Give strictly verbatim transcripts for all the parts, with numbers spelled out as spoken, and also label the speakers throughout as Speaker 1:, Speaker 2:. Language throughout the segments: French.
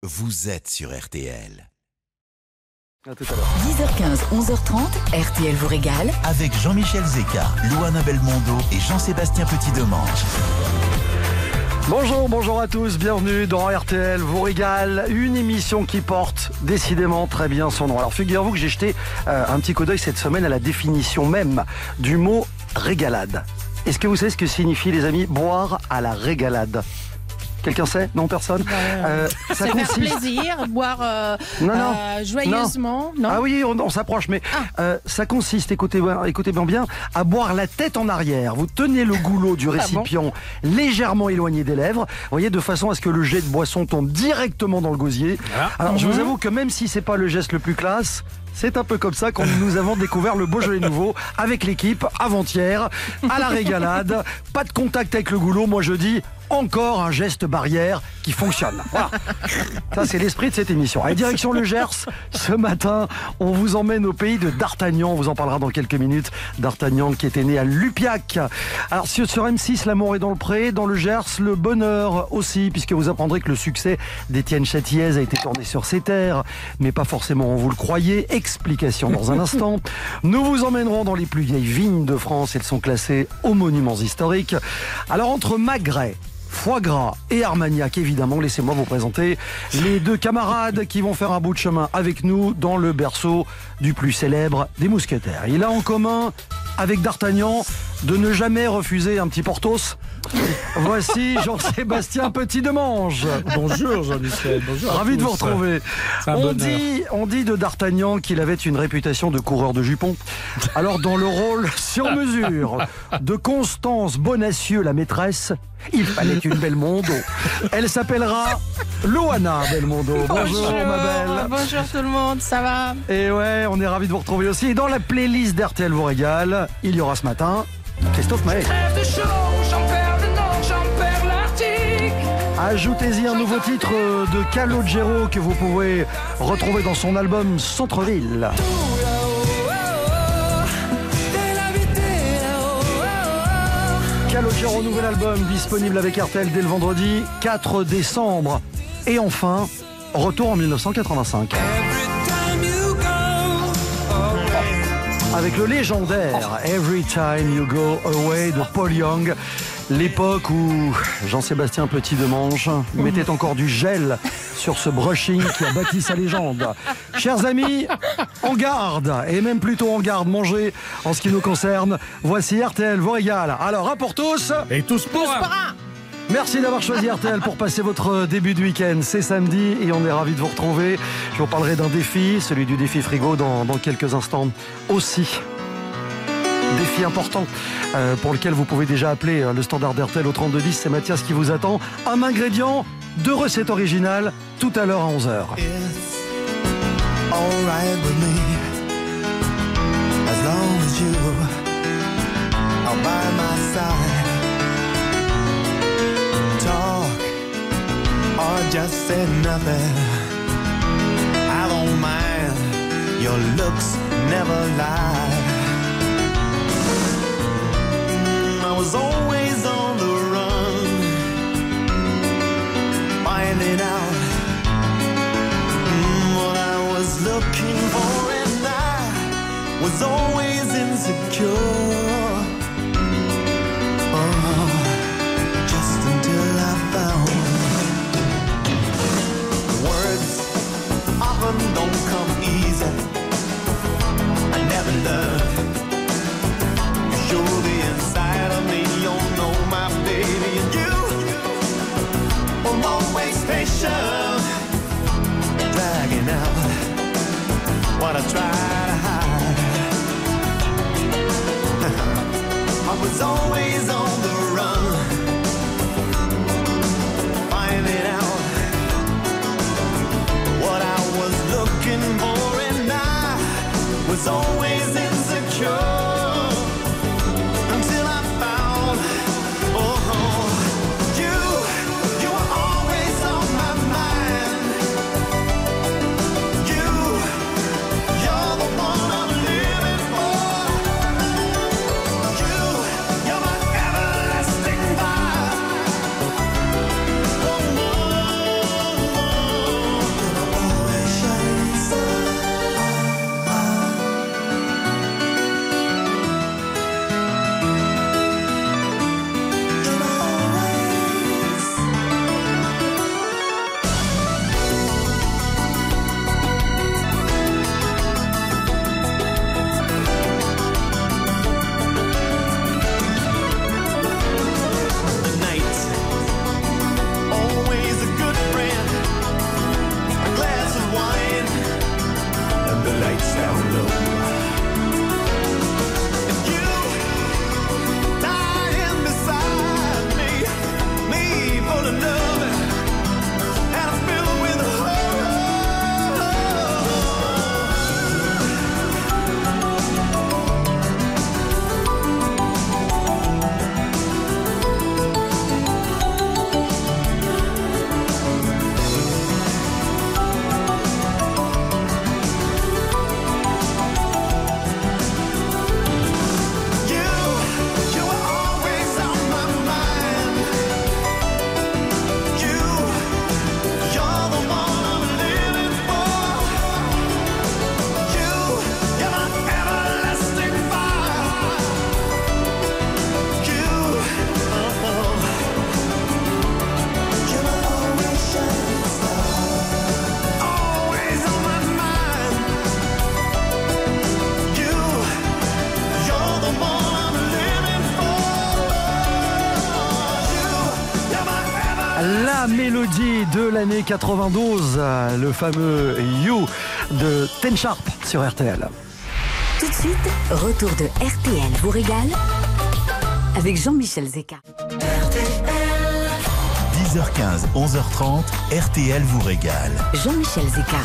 Speaker 1: vous êtes sur R T L.
Speaker 2: À tout à l'heure.
Speaker 3: dix heures quinze, onze heures trente, R T L vous régale.
Speaker 1: Avec Jean-Michel Zeka, Louana Belmondo et Jean-Sébastien Petit-Demange.
Speaker 2: Bonjour, bonjour à tous, bienvenue dans R T L vous régale, une émission qui porte décidément très bien son nom. Alors figurez-vous que j'ai jeté euh, un petit coup d'œil cette semaine à la définition même du mot régalade. Est-ce que vous savez ce que signifie, les amis, boire à la régalade ? Quelqu'un sait ? Non, personne ?
Speaker 4: euh,
Speaker 2: ça
Speaker 4: C'est
Speaker 2: consiste...
Speaker 4: faire plaisir, boire euh,
Speaker 2: non, non,
Speaker 4: euh, joyeusement. Non. Non
Speaker 2: ah oui, on, on s'approche, mais
Speaker 4: ah.
Speaker 2: euh, ça consiste, écoutez, écoutez bien, bien, à boire la tête en arrière. Vous tenez le goulot du récipient ah bon légèrement éloigné des lèvres, vous voyez, de façon à ce que le jet de boisson tombe directement dans le gosier. Ah. Alors, mmh. je vous avoue que même si c'est pas le geste le plus classe, c'est un peu comme ça que nous avons découvert le Beaujolais nouveau avec l'équipe avant-hier, à la régalade. Pas de contact avec le goulot, moi je dis encore un geste barrière qui fonctionne. Voilà. Ça, c'est l'esprit de cette émission. Allez, direction le Gers. Ce matin, on vous emmène au pays de D'Artagnan. On vous en parlera dans quelques minutes. D'Artagnan qui était né à Lupiac. Alors, sur, sur M six, l'amour est dans le pré. Dans le Gers, le bonheur aussi, puisque vous apprendrez que le succès d'Étienne Châtillaise a été tourné sur ses terres, mais pas forcément où vous le croyez. Explication dans un instant. Nous vous emmènerons dans les plus vieilles vignes de France. Elles sont classées aux monuments historiques. Alors, entre Magret, foie gras et Armagnac, évidemment, laissez-moi vous présenter les deux camarades qui vont faire un bout de chemin avec nous dans le berceau du plus célèbre des mousquetaires. Il a en commun avec D'Artagnan de ne jamais refuser un petit Porthos. Voici Jean-Sébastien Petit-Demange.
Speaker 5: Bonjour Jean-Michel, bonjour.
Speaker 2: Ravi de vous retrouver. On dit, on dit de D'Artagnan qu'il avait une réputation de coureur de jupons. Alors dans le rôle sur mesure de Constance Bonacieux, la maîtresse, il fallait une Belmondo. Elle s'appellera Louana Belmondo. Bonjour, bonjour ma belle.
Speaker 4: Bonjour tout le monde, ça va ? Et
Speaker 2: ouais, on est ravis de vous retrouver aussi. Et dans la playlist d'R T L vous régale, il y aura ce matin Christophe Maé. Ajoutez-y un nouveau titre de Calogero que vous pouvez retrouver dans son album Centre-Ville. Calogero, nouvel album disponible avec R T L dès le vendredi quatre décembre. Et enfin, retour en dix-neuf cent quatre-vingt-cinq. Avec le légendaire Every Time You Go Away de Paul Young. L'époque où Jean-Sébastien Petit-Demange mettait encore du gel sur ce brushing qui a bâti sa légende. Chers amis, en garde, et même plutôt en garde, mangez en ce qui nous concerne. Voici R T L vous régale. Alors, un pour tous.
Speaker 5: Et tous pour un.
Speaker 2: Merci d'avoir choisi R T L pour passer votre début de week-end. C'est samedi et on est ravis de vous retrouver. Je vous parlerai d'un défi, celui du défi frigo dans, dans quelques instants aussi. Défi important euh, pour lequel vous pouvez déjà appeler euh, le standard d'R T L au trente-deux dix. C'est Mathias qui vous attend. Un ingrédient, deux recettes originales, tout à l'heure à onze heures.
Speaker 6: Just said nothing. I don't mind. Your looks never lie. I was always on the run, finding out mm, what I was looking for, and I was always insecure. Oh, just until I found often don't come easy. I never learned. You show the inside of me, you don't know my baby. And you were always patient, dragging out what I try to hide. I was always on the run, finding out what I was looking for, and I was always insecure until I found, oh, you, you were always on my mind. You, you're the one I'm living for. You, you're my everlasting vibe. Oh, no, no.
Speaker 2: de l'année quatre-vingt-douze, le fameux You de Ten Sharp sur R T L.
Speaker 3: Tout de suite, retour de R T L vous régale avec Jean-Michel Zeka.
Speaker 1: dix heures quinze, onze heures trente, R T L vous régale.
Speaker 3: Jean-Michel Zeka.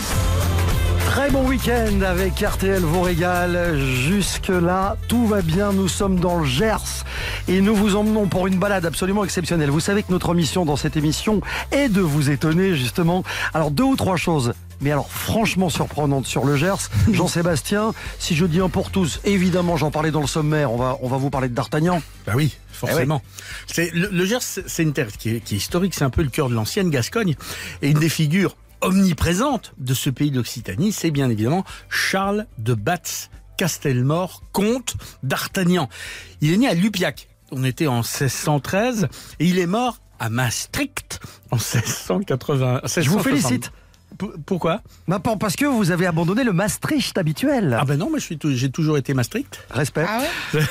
Speaker 2: Très bon week-end avec R T L vous régale. Jusque-là, tout va bien. Nous sommes dans le Gers et nous vous emmenons pour une balade absolument exceptionnelle. Vous savez que notre mission dans cette émission est de vous étonner, justement. Alors, deux ou trois choses, mais alors franchement surprenantes sur le Gers. Jean-Sébastien, si je dis un pour tous, évidemment, j'en parlais dans le sommaire, on va, on va vous parler de D'Artagnan.
Speaker 5: Bah oui, forcément. Eh oui. C'est, le, le Gers, c'est une terre qui est, qui est historique, c'est un peu le cœur de l'ancienne Gascogne. Et une des figures omniprésente de ce pays d'Occitanie, c'est bien évidemment Charles de Batz-Castelmore, comte d'Artagnan. Il est né à Lupiac, on était en seize cent treize, et il est mort à Maastricht en seize cent quatre-vingts.
Speaker 2: Je vous félicite.
Speaker 5: P- pourquoi ?
Speaker 2: Bah, parce que vous avez abandonné le Maastricht habituel.
Speaker 5: Ah ben non, moi je suis tout, j'ai toujours été Maastricht.
Speaker 2: Respect.
Speaker 4: Ah ouais.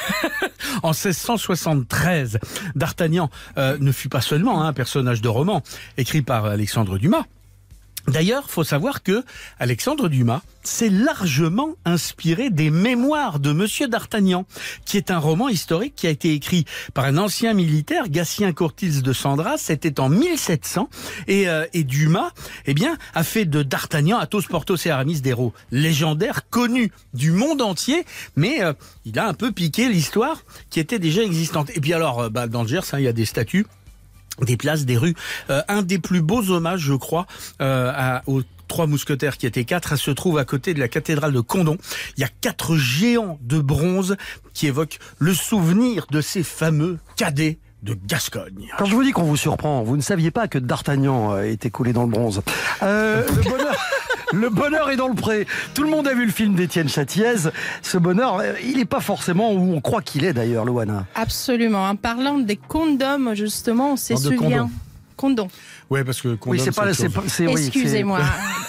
Speaker 5: En seize cent soixante-treize, D'Artagnan euh, ne fut pas seulement un personnage de roman écrit par Alexandre Dumas. D'ailleurs, faut savoir que Alexandre Dumas s'est largement inspiré des Mémoires de Monsieur d'Artagnan, qui est un roman historique qui a été écrit par un ancien militaire, Gatien Courtils de Sandras. C'était en mille sept cents, et, euh, et Dumas, eh bien, a fait de D'Artagnan, Athos, Porthos et Aramis des héros légendaires connus du monde entier, mais euh, il a un peu piqué l'histoire qui était déjà existante. Et puis alors, euh, bah, dans le Gers, hein, il y a des statues, des places, des rues. Euh, un des plus beaux hommages, je crois, euh, à, aux trois mousquetaires qui étaient quatre, se trouve à côté de la cathédrale de Condom. Il y a quatre géants de bronze qui évoquent le souvenir de ces fameux cadets de Gascogne.
Speaker 2: Quand je vous dis qu'on vous surprend, vous ne saviez pas que D'Artagnan euh, était coulé dans le bronze. Euh, le bonheur... Le bonheur est dans le pré. Tout le monde a vu le film d'Étienne Châtillaise. Ce bonheur, il n'est pas forcément où on croit qu'il est d'ailleurs, Loana.
Speaker 4: Absolument. En parlant des condoms, justement, on se souvient. Condom.
Speaker 5: Ouais, parce que condom,
Speaker 2: oui, c'est pas,
Speaker 5: c'est
Speaker 2: c'est pas, c'est, oui,
Speaker 4: excusez-moi.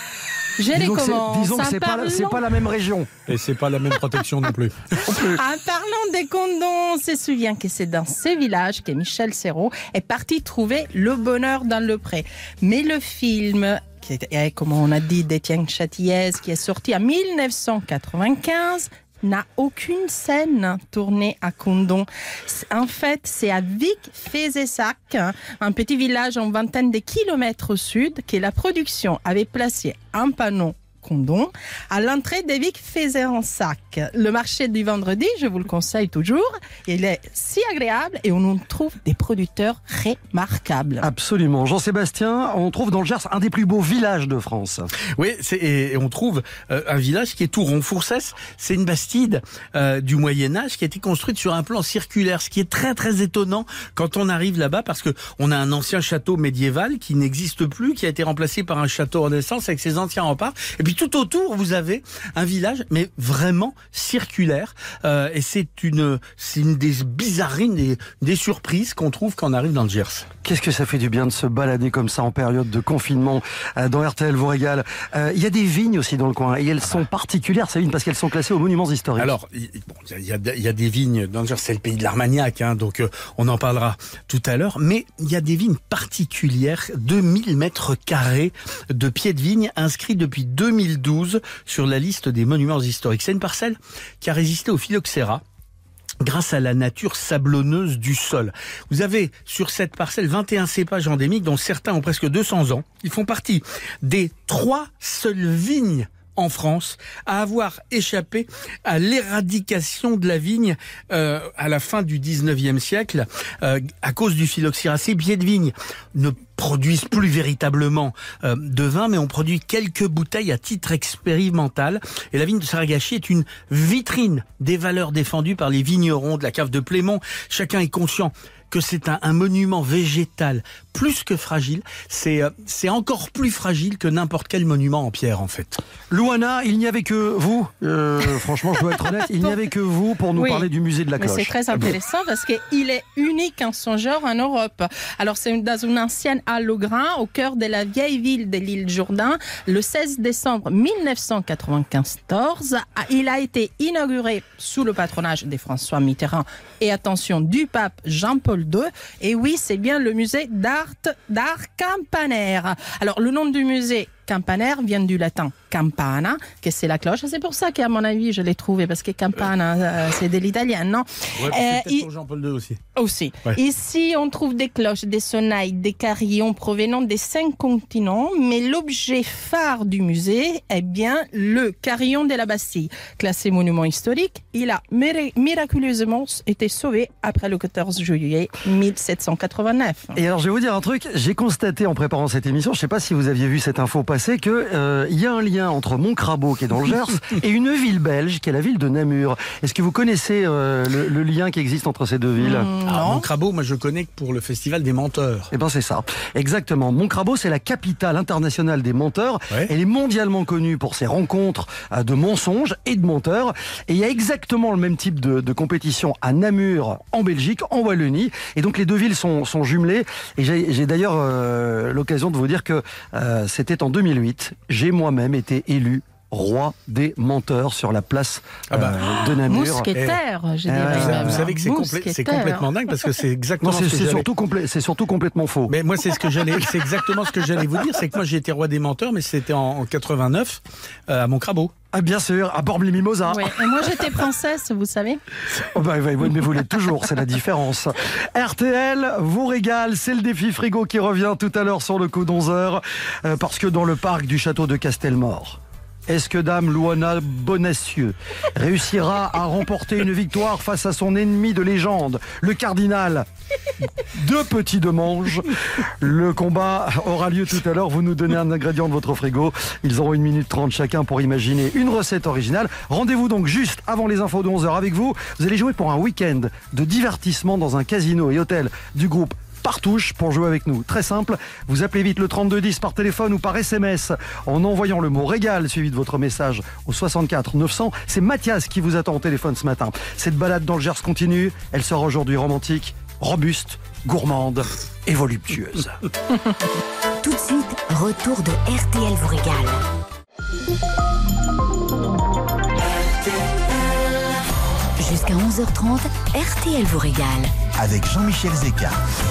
Speaker 4: J'ai les commandes.
Speaker 2: Disons que c'est pas, c'est pas la même région.
Speaker 5: Et c'est pas la même protection non plus.
Speaker 4: En parlant des condoms, on se souvient que c'est dans ce village que Michel Serrault est parti trouver le bonheur dans le pré. Mais le film, qui est, comme on a dit, d'Étienne Châtillaise, qui est sorti en mille neuf cent quatre-vingt-quinze, n'a aucune scène tournée à Condom. En fait, c'est à Vic-Fézessac, un petit village en vingtaine de kilomètres au sud, que la production avait placé un panneau Condom à l'entrée de Vic-Fézessac. Le marché du vendredi, je vous le conseille toujours, il est si agréable et on y trouve des producteurs remarquables.
Speaker 2: Absolument. Jean-Sébastien, on trouve dans le Gers un des plus beaux villages de France.
Speaker 5: Oui, c'est, et on trouve euh, un village qui est tout rond. Foursès, c'est une bastide euh, du Moyen-Âge qui a été construite sur un plan circulaire, ce qui est très très étonnant quand on arrive là-bas, parce que on a un ancien château médiéval qui n'existe plus, qui a été remplacé par un château Renaissance avec ses anciens remparts. Et puis tout autour, vous avez un village, mais vraiment circulaire. Euh, et c'est une, c'est une des bizarreries, des, des surprises qu'on trouve quand on arrive dans le Gers.
Speaker 2: Qu'est-ce que ça fait du bien de se balader comme ça en période de confinement euh, dans R T L vous régale. Il euh, y a des vignes aussi dans le coin et elles sont particulières ces vignes parce qu'elles sont classées aux monuments historiques.
Speaker 5: Alors, il bon, y, y, a, y a des vignes dans le Gers, c'est le pays de l'Armagnac, hein, donc euh, on en parlera tout à l'heure. Mais il y a des vignes particulières, deux mille mètres carrés de pieds de vigne inscrits depuis deux mille douze sur la liste des monuments historiques. C'est une parcelle qui a résisté au phylloxéra grâce à la nature sablonneuse du sol. Vous avez sur cette parcelle vingt et un cépages endémiques dont certains ont presque deux cents ans. Ils font partie des trois seules vignes en France à avoir échappé à l'éradication de la vigne euh, à la fin du dix-neuvième siècle euh, à cause du phylloxéra. Ces pieds de vigne ne produisent plus véritablement euh, de vin, mais on produit quelques bouteilles à titre expérimental. Et la vigne de Saragachi est une vitrine des valeurs défendues par les vignerons de la cave de Plémont. Chacun est conscient que c'est un, un monument végétal plus que fragile. C'est, euh, c'est encore plus fragile que n'importe quel monument en pierre, en fait.
Speaker 2: Louana, il n'y avait que vous, euh, franchement, je dois être honnête, il n'y avait que vous pour nous
Speaker 4: oui,
Speaker 2: parler du musée de la Cloche.
Speaker 4: Mais c'est très intéressant parce qu'il est unique en son genre en Europe. Alors, c'est dans une ancienne halle au grain, au cœur de la vieille ville de l'île Jourdain, le seize décembre mille neuf cent quatre-vingt-quatorze. Il a été inauguré sous le patronage de François Mitterrand et, attention, du pape Jean-Paul Jean-Paul deux. Et oui, c'est bien le musée d'art, d'art campanaire. Alors, le nom du musée campanaire vient du latin campana, que c'est la cloche. C'est pour ça qu'à mon avis, je l'ai trouvé, parce que campana, euh, c'est de l'italien, non?
Speaker 5: Ouais,
Speaker 4: Euh,
Speaker 5: c'est peut-être
Speaker 4: il-
Speaker 5: pour Jean-Paul deux aussi.
Speaker 4: Aussi.
Speaker 5: Ouais.
Speaker 4: Ici, on trouve des cloches, des sonnailles, des carillons provenant des cinq continents, mais l'objet phare du musée est bien le carillon de la Bastille. Classé monument historique, il a mira- miraculeusement été sauvé après le quatorze juillet mille sept cent quatre-vingt-neuf.
Speaker 2: Et alors, je vais vous dire un truc. J'ai constaté en préparant cette émission, je ne sais pas si vous aviez vu cette info passer, qu'il euh, y a un lien entre Montcrabeau, qui est dans le Gers, et une ville belge, qui est la ville de Namur. Est-ce que vous connaissez euh, le, le lien qui existe entre ces deux villes?
Speaker 4: Mm,
Speaker 5: Ah,
Speaker 4: non.
Speaker 5: Montcrabeau, moi je connais que pour le festival des menteurs.
Speaker 2: Eh ben c'est ça, exactement. Montcrabeau, c'est la capitale internationale des menteurs.
Speaker 5: Ouais.
Speaker 2: Elle est mondialement connue pour ses rencontres euh, de mensonges et de menteurs. Et il y a exactement le même type de, de compétition à Namur, en Belgique, en Wallonie. Et donc les deux villes sont, sont jumelées. Et j'ai j'ai d'ailleurs euh, l'occasion de vous dire que euh, c'était en deux mille huit. J'ai moi-même été élu roi des menteurs sur la place
Speaker 5: Ah bah.
Speaker 2: euh, de Namur.
Speaker 4: Mousquetaire, je
Speaker 2: Eh,
Speaker 4: dirais.
Speaker 2: vous-
Speaker 4: même.
Speaker 5: Vous savez que c'est complè- c'est
Speaker 4: Mousquetaire.
Speaker 5: complètement dingue parce que c'est exactement
Speaker 2: Non, c'est
Speaker 5: ce que
Speaker 2: c'est
Speaker 5: j'allais-
Speaker 2: surtout, complè- c'est surtout complètement faux.
Speaker 5: Mais moi, c'est ce que j'allais, c'est exactement ce que j'allais vous dire, c'est que moi j'ai été roi des menteurs, mais c'était en, en quatre-vingt-neuf euh, à Montcrabeau.
Speaker 2: Ah bien sûr, à Bormes-les-Mimosas.
Speaker 4: Ouais. Et moi, j'étais princesse, vous savez.
Speaker 2: Oh bah, ouais, ouais, mais vous l'êtes toujours, c'est la différence. R T L vous régale, c'est le défi frigo qui revient tout à l'heure sur le coup d'onze heures, euh, parce que dans le parc du château de Castelmore, est-ce que Dame Louana Bonacieux réussira à remporter une victoire face à son ennemi de légende, le cardinal de Petit Demange? Le combat aura lieu tout à l'heure. Vous nous donnez un ingrédient de votre frigo. Ils auront une minute trente chacun pour imaginer une recette originale. Rendez-vous donc juste avant les infos de onze heures avec vous. Vous allez jouer pour un week-end de divertissement dans un casino et hôtel du groupe Partouche pour jouer avec nous. Très simple, vous appelez vite le trente-deux dix par téléphone ou par S M S en envoyant le mot régal suivi de votre message au soixante-quatre neuf cents. C'est Mathias qui vous attend au téléphone ce matin. Cette balade dans le Gers continue. Elle sera aujourd'hui romantique, robuste, gourmande et voluptueuse.
Speaker 3: Tout de suite, retour de R T L vous régale. Jusqu'à onze heures trente, R T L vous régale.
Speaker 1: Avec Jean-Michel Zeka.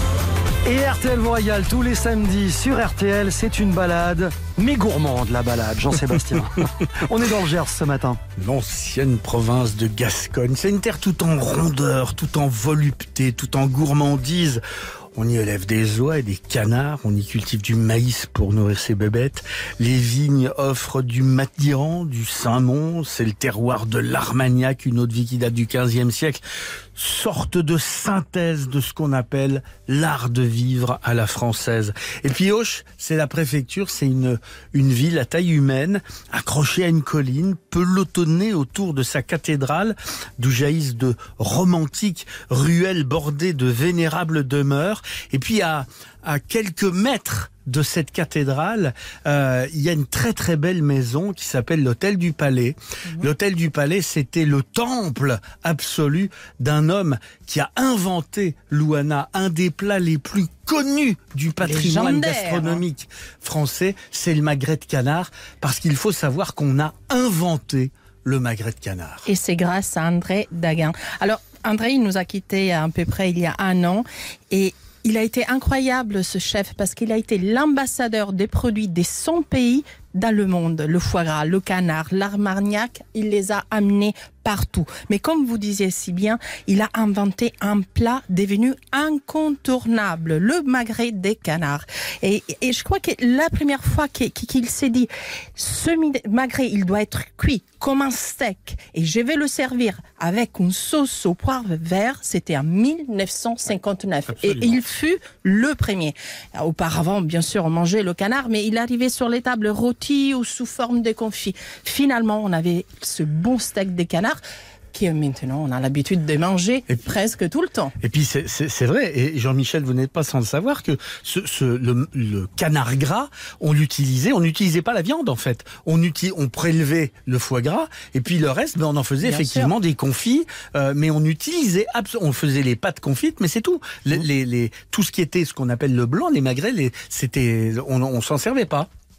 Speaker 2: Et R T L vous régale tous les samedis sur R T L. C'est une balade, mais gourmande la balade, Jean-Sébastien. On est dans le Gers ce matin.
Speaker 5: L'ancienne province de Gascogne, c'est une terre tout en rondeur, tout en volupté, tout en gourmandise. On y élève des oies et des canards, on y cultive du maïs pour nourrir ses bébêtes. Les vignes offrent du Madiran, du Saint-Mont, c'est le terroir de l'Armagnac, une eau de vie qui date du quinzième siècle. Sorte de synthèse de ce qu'on appelle l'art de vivre à la française. Et puis Auch, c'est la préfecture, c'est une, une ville à taille humaine, accrochée à une colline, pelotonnée autour de sa cathédrale, d'où jaillissent de romantiques ruelles bordées de vénérables demeures. Et puis à, à quelques mètres de cette cathédrale, euh, il y a une très très belle maison qui s'appelle l'Hôtel du Palais. Mmh. L'Hôtel du Palais, c'était le temple absolu d'un homme qui a inventé l'Ouana, un des plats les plus connus du patrimoine
Speaker 4: Légendaire,
Speaker 5: gastronomique français, c'est le magret de canard, parce qu'il faut savoir qu'on a inventé le magret de canard.
Speaker 4: Et c'est grâce à André Daguin. Alors, André, il nous a quittés à peu près il y a un an et il a été incroyable, ce chef, parce qu'il a été l'ambassadeur des produits des cent pays dans le monde. Le foie gras, le canard, l'armagnac, il les a amenés partout. Mais comme vous disiez si bien, il a inventé un plat devenu incontournable, le magret des canards. Et, et je crois que la première fois qu'il, qu'il s'est dit, ce magret, il doit être cuit comme un steak et je vais le servir avec une sauce au poivre vert, c'était en mille neuf cent cinquante-neuf. Absolument. Et il fut le premier. Auparavant, bien sûr, on mangeait le canard, mais il arrivait sur les tables rôti ou sous forme de confit. Finalement, on avait ce bon steak des canards qui maintenant on a l'habitude de manger et presque tout le temps.
Speaker 5: Et puis c'est, c'est, c'est vrai, et Jean-Michel, vous n'êtes pas sans le savoir, que ce, ce, le, le canard gras, on l'utilisait, on n'utilisait pas la viande en fait. On, uti, on prélevait le foie gras, et puis le reste, ben, on en faisait Bien effectivement sûr. des confits, euh, mais on utilisait, on faisait les pâtes confites, mais c'est tout. Les, les, les, tout ce qui était ce qu'on appelle le blanc, les magrets, les, c'était, on, on s'en servait pas.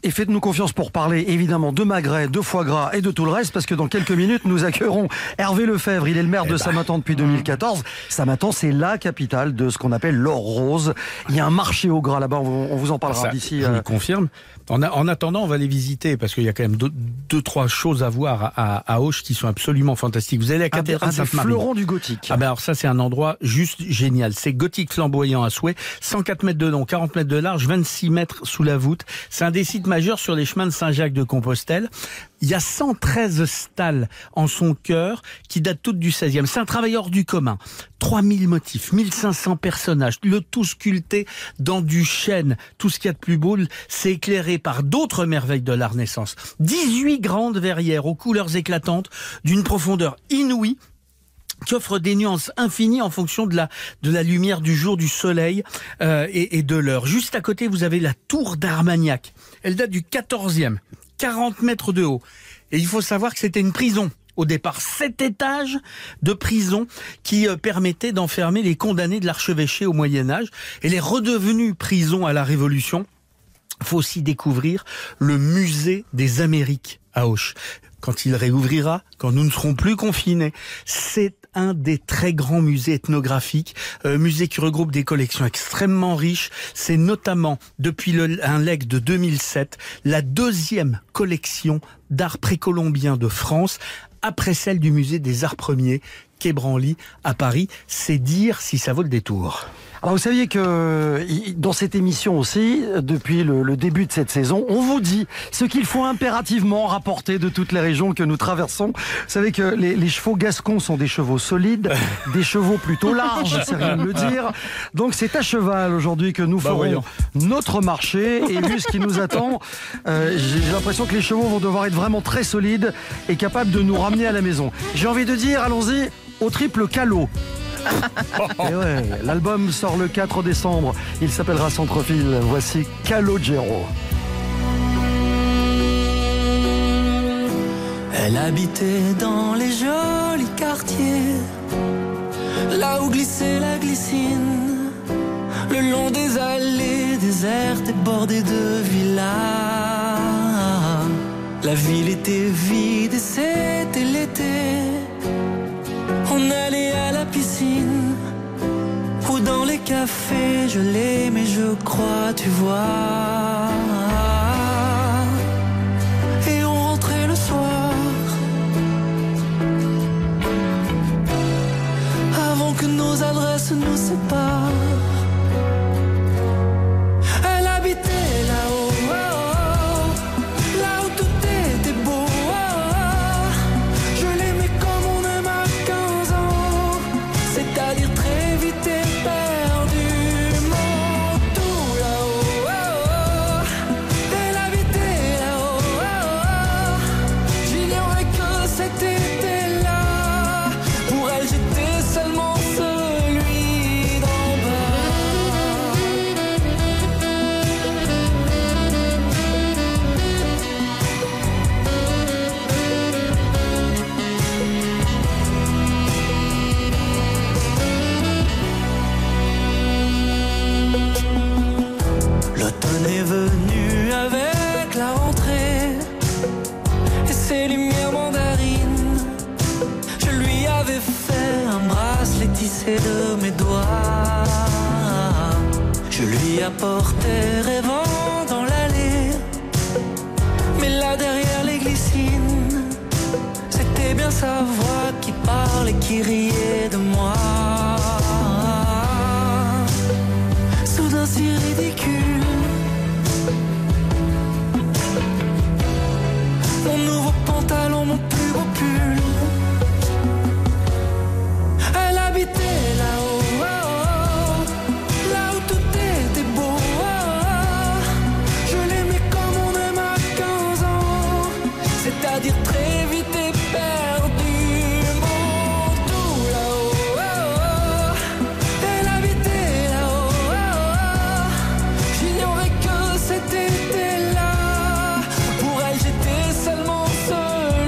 Speaker 2: Et faites-nous confiance pour parler évidemment de magret, de foie gras et de tout le reste, parce que dans quelques minutes, nous accueillerons Hervé Lefebvre. Il est le maire
Speaker 5: eh
Speaker 2: de
Speaker 5: bah.
Speaker 2: Samatan depuis deux mille quatorze. Samatan, c'est la capitale de ce qu'on appelle l'or rose. Il y a un marché au gras là-bas, on vous en parlera
Speaker 5: Ça,
Speaker 2: d'ici.
Speaker 5: Je
Speaker 2: euh...
Speaker 5: vous confirme. En, a, en attendant, on va les visiter parce qu'il y a quand même deux, deux trois choses à voir à, à, à Auch qui sont absolument fantastiques. Vous allez à la
Speaker 2: un, des,
Speaker 5: cathédrale
Speaker 2: un des
Speaker 5: Sainte-Marie.
Speaker 2: fleurons du gothique.
Speaker 5: Ah ben alors ça c'est un endroit juste génial. C'est gothique flamboyant à souhait, cent quatre mètres de long, quarante mètres de large, vingt-six mètres sous la voûte. C'est un des sites majeurs sur les chemins de Saint-Jacques de Compostelle. Il y a cent treize stalles en son cœur qui datent toutes du seizième. C'est un travail hors du commun. trois mille motifs, mille cinq cents personnages, le tout sculpté dans du chêne. Tout ce qu'il y a de plus beau, c'est éclairé par d'autres merveilles de la Renaissance. dix-huit grandes verrières aux couleurs éclatantes, d'une profondeur inouïe, qui offre des nuances infinies en fonction de la de la lumière du jour, du soleil euh, et, et de l'heure. Juste à côté, vous avez la tour d'Armagnac. Elle date du quatorzième, quarante mètres de haut. Et il faut savoir que c'était une prison. Au départ, sept étages de prison qui euh, permettaient d'enfermer les condamnés de l'archevêché au Moyen-Âge. Elle est redevenue prison à la Révolution. Il faut aussi découvrir le musée des Amériques à Auch. Quand il réouvrira, quand nous ne serons plus confinés, c'est un des très grands musées ethnographiques, euh, musée qui regroupe des collections extrêmement riches. C'est notamment, depuis le, un legs de deux mille sept, la deuxième collection d'art précolombien de France, après celle du musée des Arts Premiers, quai Branly, à Paris. C'est dire si ça vaut le détour.
Speaker 2: Alors vous saviez que dans cette émission aussi, depuis le, le début de cette saison, on vous dit ce qu'il faut impérativement rapporter de toutes les régions que nous traversons. Vous savez que les, les chevaux gascons sont des chevaux solides, des chevaux plutôt larges, c'est rien de le dire. Donc c'est à cheval aujourd'hui que nous
Speaker 5: bah
Speaker 2: ferons
Speaker 5: voyons.
Speaker 2: notre marché. Et vu ce qui nous attend, euh, j'ai l'impression que les chevaux vont devoir être vraiment très solides et capables de nous ramener à la maison. J'ai envie de dire, allons-y au triple calot. Et ouais, l'album sort le quatre décembre. Il s'appellera Centre-Ville. Voici Calogero.
Speaker 7: Elle habitait dans les jolis quartiers, là où glissait la glycine, le long des allées désertes et bordées de villas. La ville était vide et c'était l'été. On allait à la piscine ou dans les cafés, je l'aimais, je crois, tu vois. Et on rentrait le soir, avant que nos adresses nous séparent. Elle habitait là-haut, oh, oh, là où tout était beau. C'est-à-dire très vite et perdument, tout là-haut, oh, oh. Elle habitait là-haut, oh, oh. J'ignorais que cet été-là, pour elle j'étais seulement celui d'en bas. L'automne est venu avec la rentrée et ses lumières mandarines. Je lui avais fait un bracelet tissé de mes doigts. Je lui apportais rêvant dans l'allée, mais là derrière les glycines, c'était bien sa voix qui parlait, qui riait de moi. Soudain si ridicule, mon nouveau pantalon, mon plus beau pull. Elle habitait là-haut, oh, oh, là où tout était beau. Oh, oh. Je l'aimais comme on aime à quinze ans, c'est-à-dire très vite et perdument, tout là-haut, oh, oh. Elle habitait là-haut, oh, oh. J'ignorais que cet été-là, pour elle j'étais seulement seul.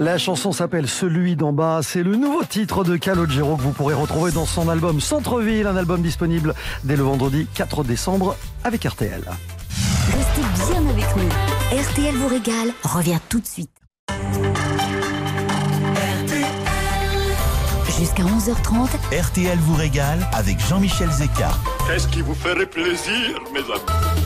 Speaker 2: La chanson s'appelle Celui d'en bas. C'est le nouveau titre de Calogero que vous pourrez retrouver dans son album Centre-Ville, un album disponible dès le vendredi quatre décembre avec R T L.
Speaker 3: Restez bien avec nous. R T L vous régale. Revient tout de suite. Jusqu'à onze heures trente.
Speaker 1: R T L vous régale avec Jean-Michel Zeka.
Speaker 8: Qu'est-ce qui vous ferait plaisir, mes amis?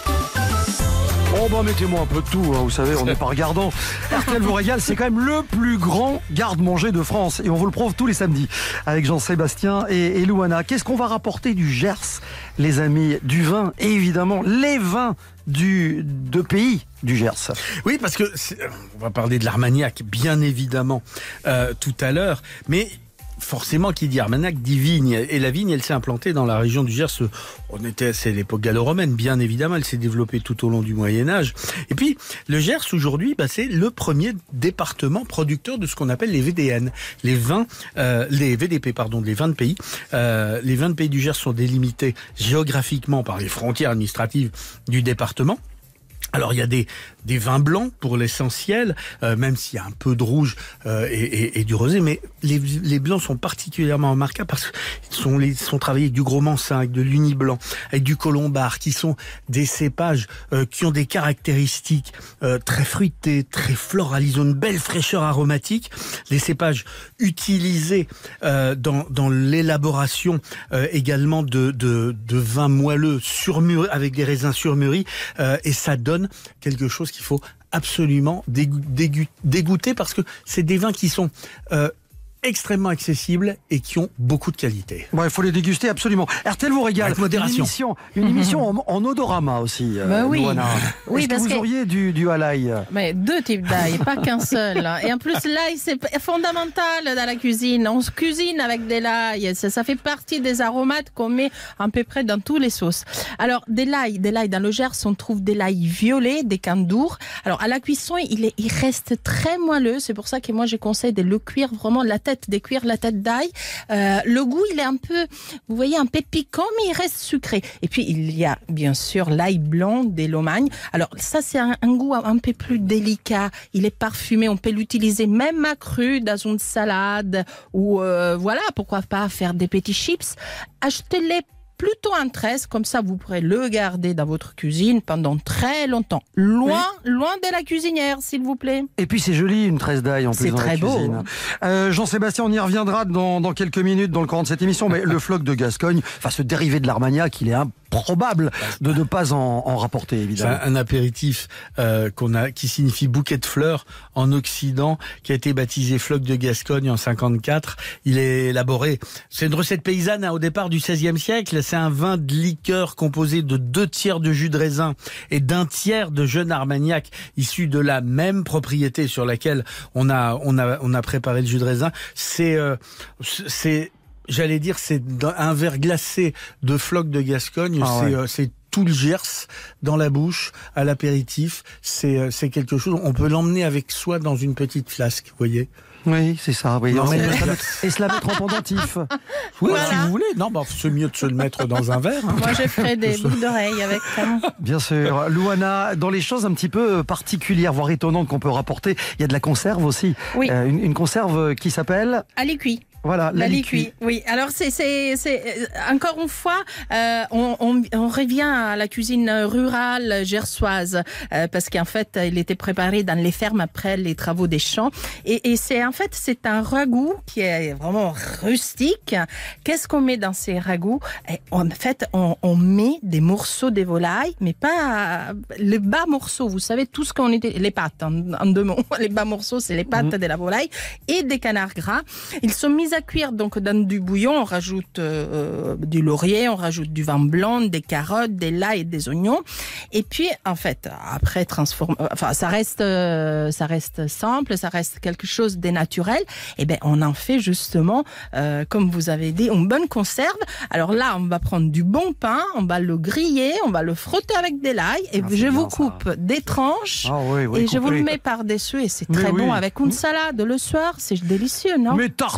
Speaker 2: Oh bah mettez-moi un peu de tout, hein, vous savez, on n'est pas regardant. R T L vous régale, c'est quand même le plus grand garde-manger de France. Et on vous le prouve tous les samedis avec Jean-Sébastien et, et Louana. Qu'est-ce qu'on va rapporter du Gers, les amis? Du vin, et évidemment, les vins du de pays du Gers.
Speaker 5: Oui, parce que c'est, on va parler de l'Armagnac, bien évidemment, euh, tout à l'heure. Mais forcément, qui dit Armagnac dit vigne. Et la vigne, elle s'est implantée dans la région du Gers. On était, c'est l'époque gallo-romaine, bien évidemment. Elle s'est développée tout au long du Moyen-Âge. Et puis, le Gers, aujourd'hui, bah, c'est le premier département producteur de ce qu'on appelle les V D N. Les vins, euh, les V D P, pardon, les vins de pays. Euh, les vins de pays du Gers sont délimités géographiquement par les frontières administratives du département. Alors il y a des des vins blancs pour l'essentiel, euh, même s'il y a un peu de rouge euh, et, et, et du rosé, mais les les blancs sont particulièrement remarquables parce qu'ils sont les sont travaillés avec du gros mansin, avec de l'uni blanc, avec du colombard, qui sont des cépages euh, qui ont des caractéristiques euh, très fruitées, très florales, ils ont une belle fraîcheur aromatique. Les cépages utilisés euh, dans dans l'élaboration euh, également de de de vins moelleux surmûris avec des raisins surmûris euh, et ça donne quelque chose qu'il faut absolument dégo- dégo- dégoûter parce que c'est des vins qui sont euh, extrêmement accessibles et qui ont beaucoup de qualité.
Speaker 2: Bon, il faut les déguster absolument. R T L vous régale.
Speaker 5: Avec modération.
Speaker 2: Une émission, une émission en, en odorama aussi. Euh,
Speaker 4: Bah oui.
Speaker 2: Louana.
Speaker 4: Oui,
Speaker 2: Est-ce que
Speaker 4: parce
Speaker 2: vous
Speaker 4: que-
Speaker 2: auriez du, du à l'ail?
Speaker 4: Mais deux types d'ail, pas qu'un seul. Et en plus, l'ail, c'est fondamental dans la cuisine. On se cuisine avec de l'ail. Ça, ça fait partie des aromates qu'on met à peu près dans tous les sauces. Alors, des l'ail, des l'ail dans le Gers, on trouve des l'ail violets, des candours. Alors, à la cuisson, il, est, il reste très moelleux. C'est pour ça que moi, je conseille de le cuire vraiment la tête, de cuire la tête d'ail. Euh, le goût, il est un peu, vous voyez, un peu piquant, mais il reste sucré. Et puis, il y a bien sûr l'ail blanc des Lomagnes. Alors, ça, c'est un, un goût un peu plus délicat. Il est parfumé. On peut l'utiliser même à cru dans une salade ou, euh, voilà, pourquoi pas faire des petits chips. Achetez-les plutôt en tresse, comme ça vous pourrez le garder dans votre cuisine pendant très longtemps. Loin, loin de la cuisinière, s'il vous plaît.
Speaker 2: Et puis c'est joli, une tresse d'ail en plus
Speaker 4: C'est
Speaker 2: dans
Speaker 4: très
Speaker 2: la
Speaker 4: beau.
Speaker 2: cuisine. Euh, Jean-Sébastien, on y reviendra dans, dans quelques minutes dans le courant de cette émission, mais le floc de Gascogne, enfin ce dérivé de l'Armagnac, il est improbable de ne pas en, en rapporter,
Speaker 5: C'est
Speaker 2: évidemment.
Speaker 5: un, un apéritif euh, qu'on a, qui signifie bouquet de fleurs en Occident, qui a été baptisé floc de Gascogne en cinquante-quatre. Il est élaboré. C'est une recette paysanne hein, au départ du seizième siècle. C'est un vin de liqueur composé de deux tiers de jus de raisin et d'un tiers de jeune Armagnac, issu de la même propriété sur laquelle on a on a on a préparé le jus de raisin. C'est euh, c'est J'allais dire, c'est un verre glacé de floc de Gascogne.
Speaker 2: Ah
Speaker 5: c'est
Speaker 2: ouais.
Speaker 5: euh, c'est tout le Gers dans la bouche, à l'apéritif. C'est euh, c'est quelque chose. On peut l'emmener avec soi dans une petite flasque, vous voyez.
Speaker 2: Oui, c'est ça. Oui.
Speaker 5: Non,
Speaker 2: Et
Speaker 5: mais-
Speaker 2: se la mettre- et se la mettre en pendentif.
Speaker 5: Oui,
Speaker 4: Voilà.
Speaker 5: si vous voulez. Non, bah, c'est mieux de se le mettre dans un verre. hein.
Speaker 4: Moi, je ferai des boucles d'oreilles avec ça.
Speaker 2: Bien sûr. Louana, dans les choses un petit peu particulières, voire étonnantes qu'on peut rapporter, il y a de la conserve aussi.
Speaker 4: Oui.
Speaker 2: Euh, une, une conserve qui s'appelle,
Speaker 4: À l'écuit.
Speaker 2: voilà,
Speaker 4: La
Speaker 2: liquui.
Speaker 4: liquui, oui. Alors c'est c'est c'est euh, encore une fois, euh, on, on on revient à la cuisine rurale gersoise euh, parce qu'en fait, il était préparé dans les fermes après les travaux des champs et et c'est en fait c'est un ragoût qui est vraiment rustique. Qu'est-ce qu'on met dans ces ragoûts? Et en fait, on on met des morceaux de volaille, mais pas les bas morceaux. Vous savez tout ce qu'on était les pattes en, en deux mots. Les bas morceaux, c'est les pattes de la volaille et des canards gras. Ils sont mis à cuire donc dans du bouillon, on rajoute euh, du laurier, on rajoute du vin blanc, des carottes, des l'ail et des oignons. Et puis en fait, après transforme, euh, enfin ça reste, euh, ça reste simple, ça reste quelque chose de naturel. Et ben on en fait justement, euh, comme vous avez dit, une bonne conserve. Alors là, on va prendre du bon pain, on va le griller, on va le frotter avec de l'ail et
Speaker 2: Ah, c'est
Speaker 4: je
Speaker 2: bien,
Speaker 4: vous
Speaker 2: ça.
Speaker 4: coupe des tranches.
Speaker 2: Ah oui, oui,
Speaker 4: et je vous le
Speaker 2: coupez.
Speaker 4: mets par-dessus et c'est
Speaker 2: Mais
Speaker 4: très
Speaker 2: oui.
Speaker 4: bon avec une salade le soir, c'est délicieux, non?
Speaker 2: Mais tartiner,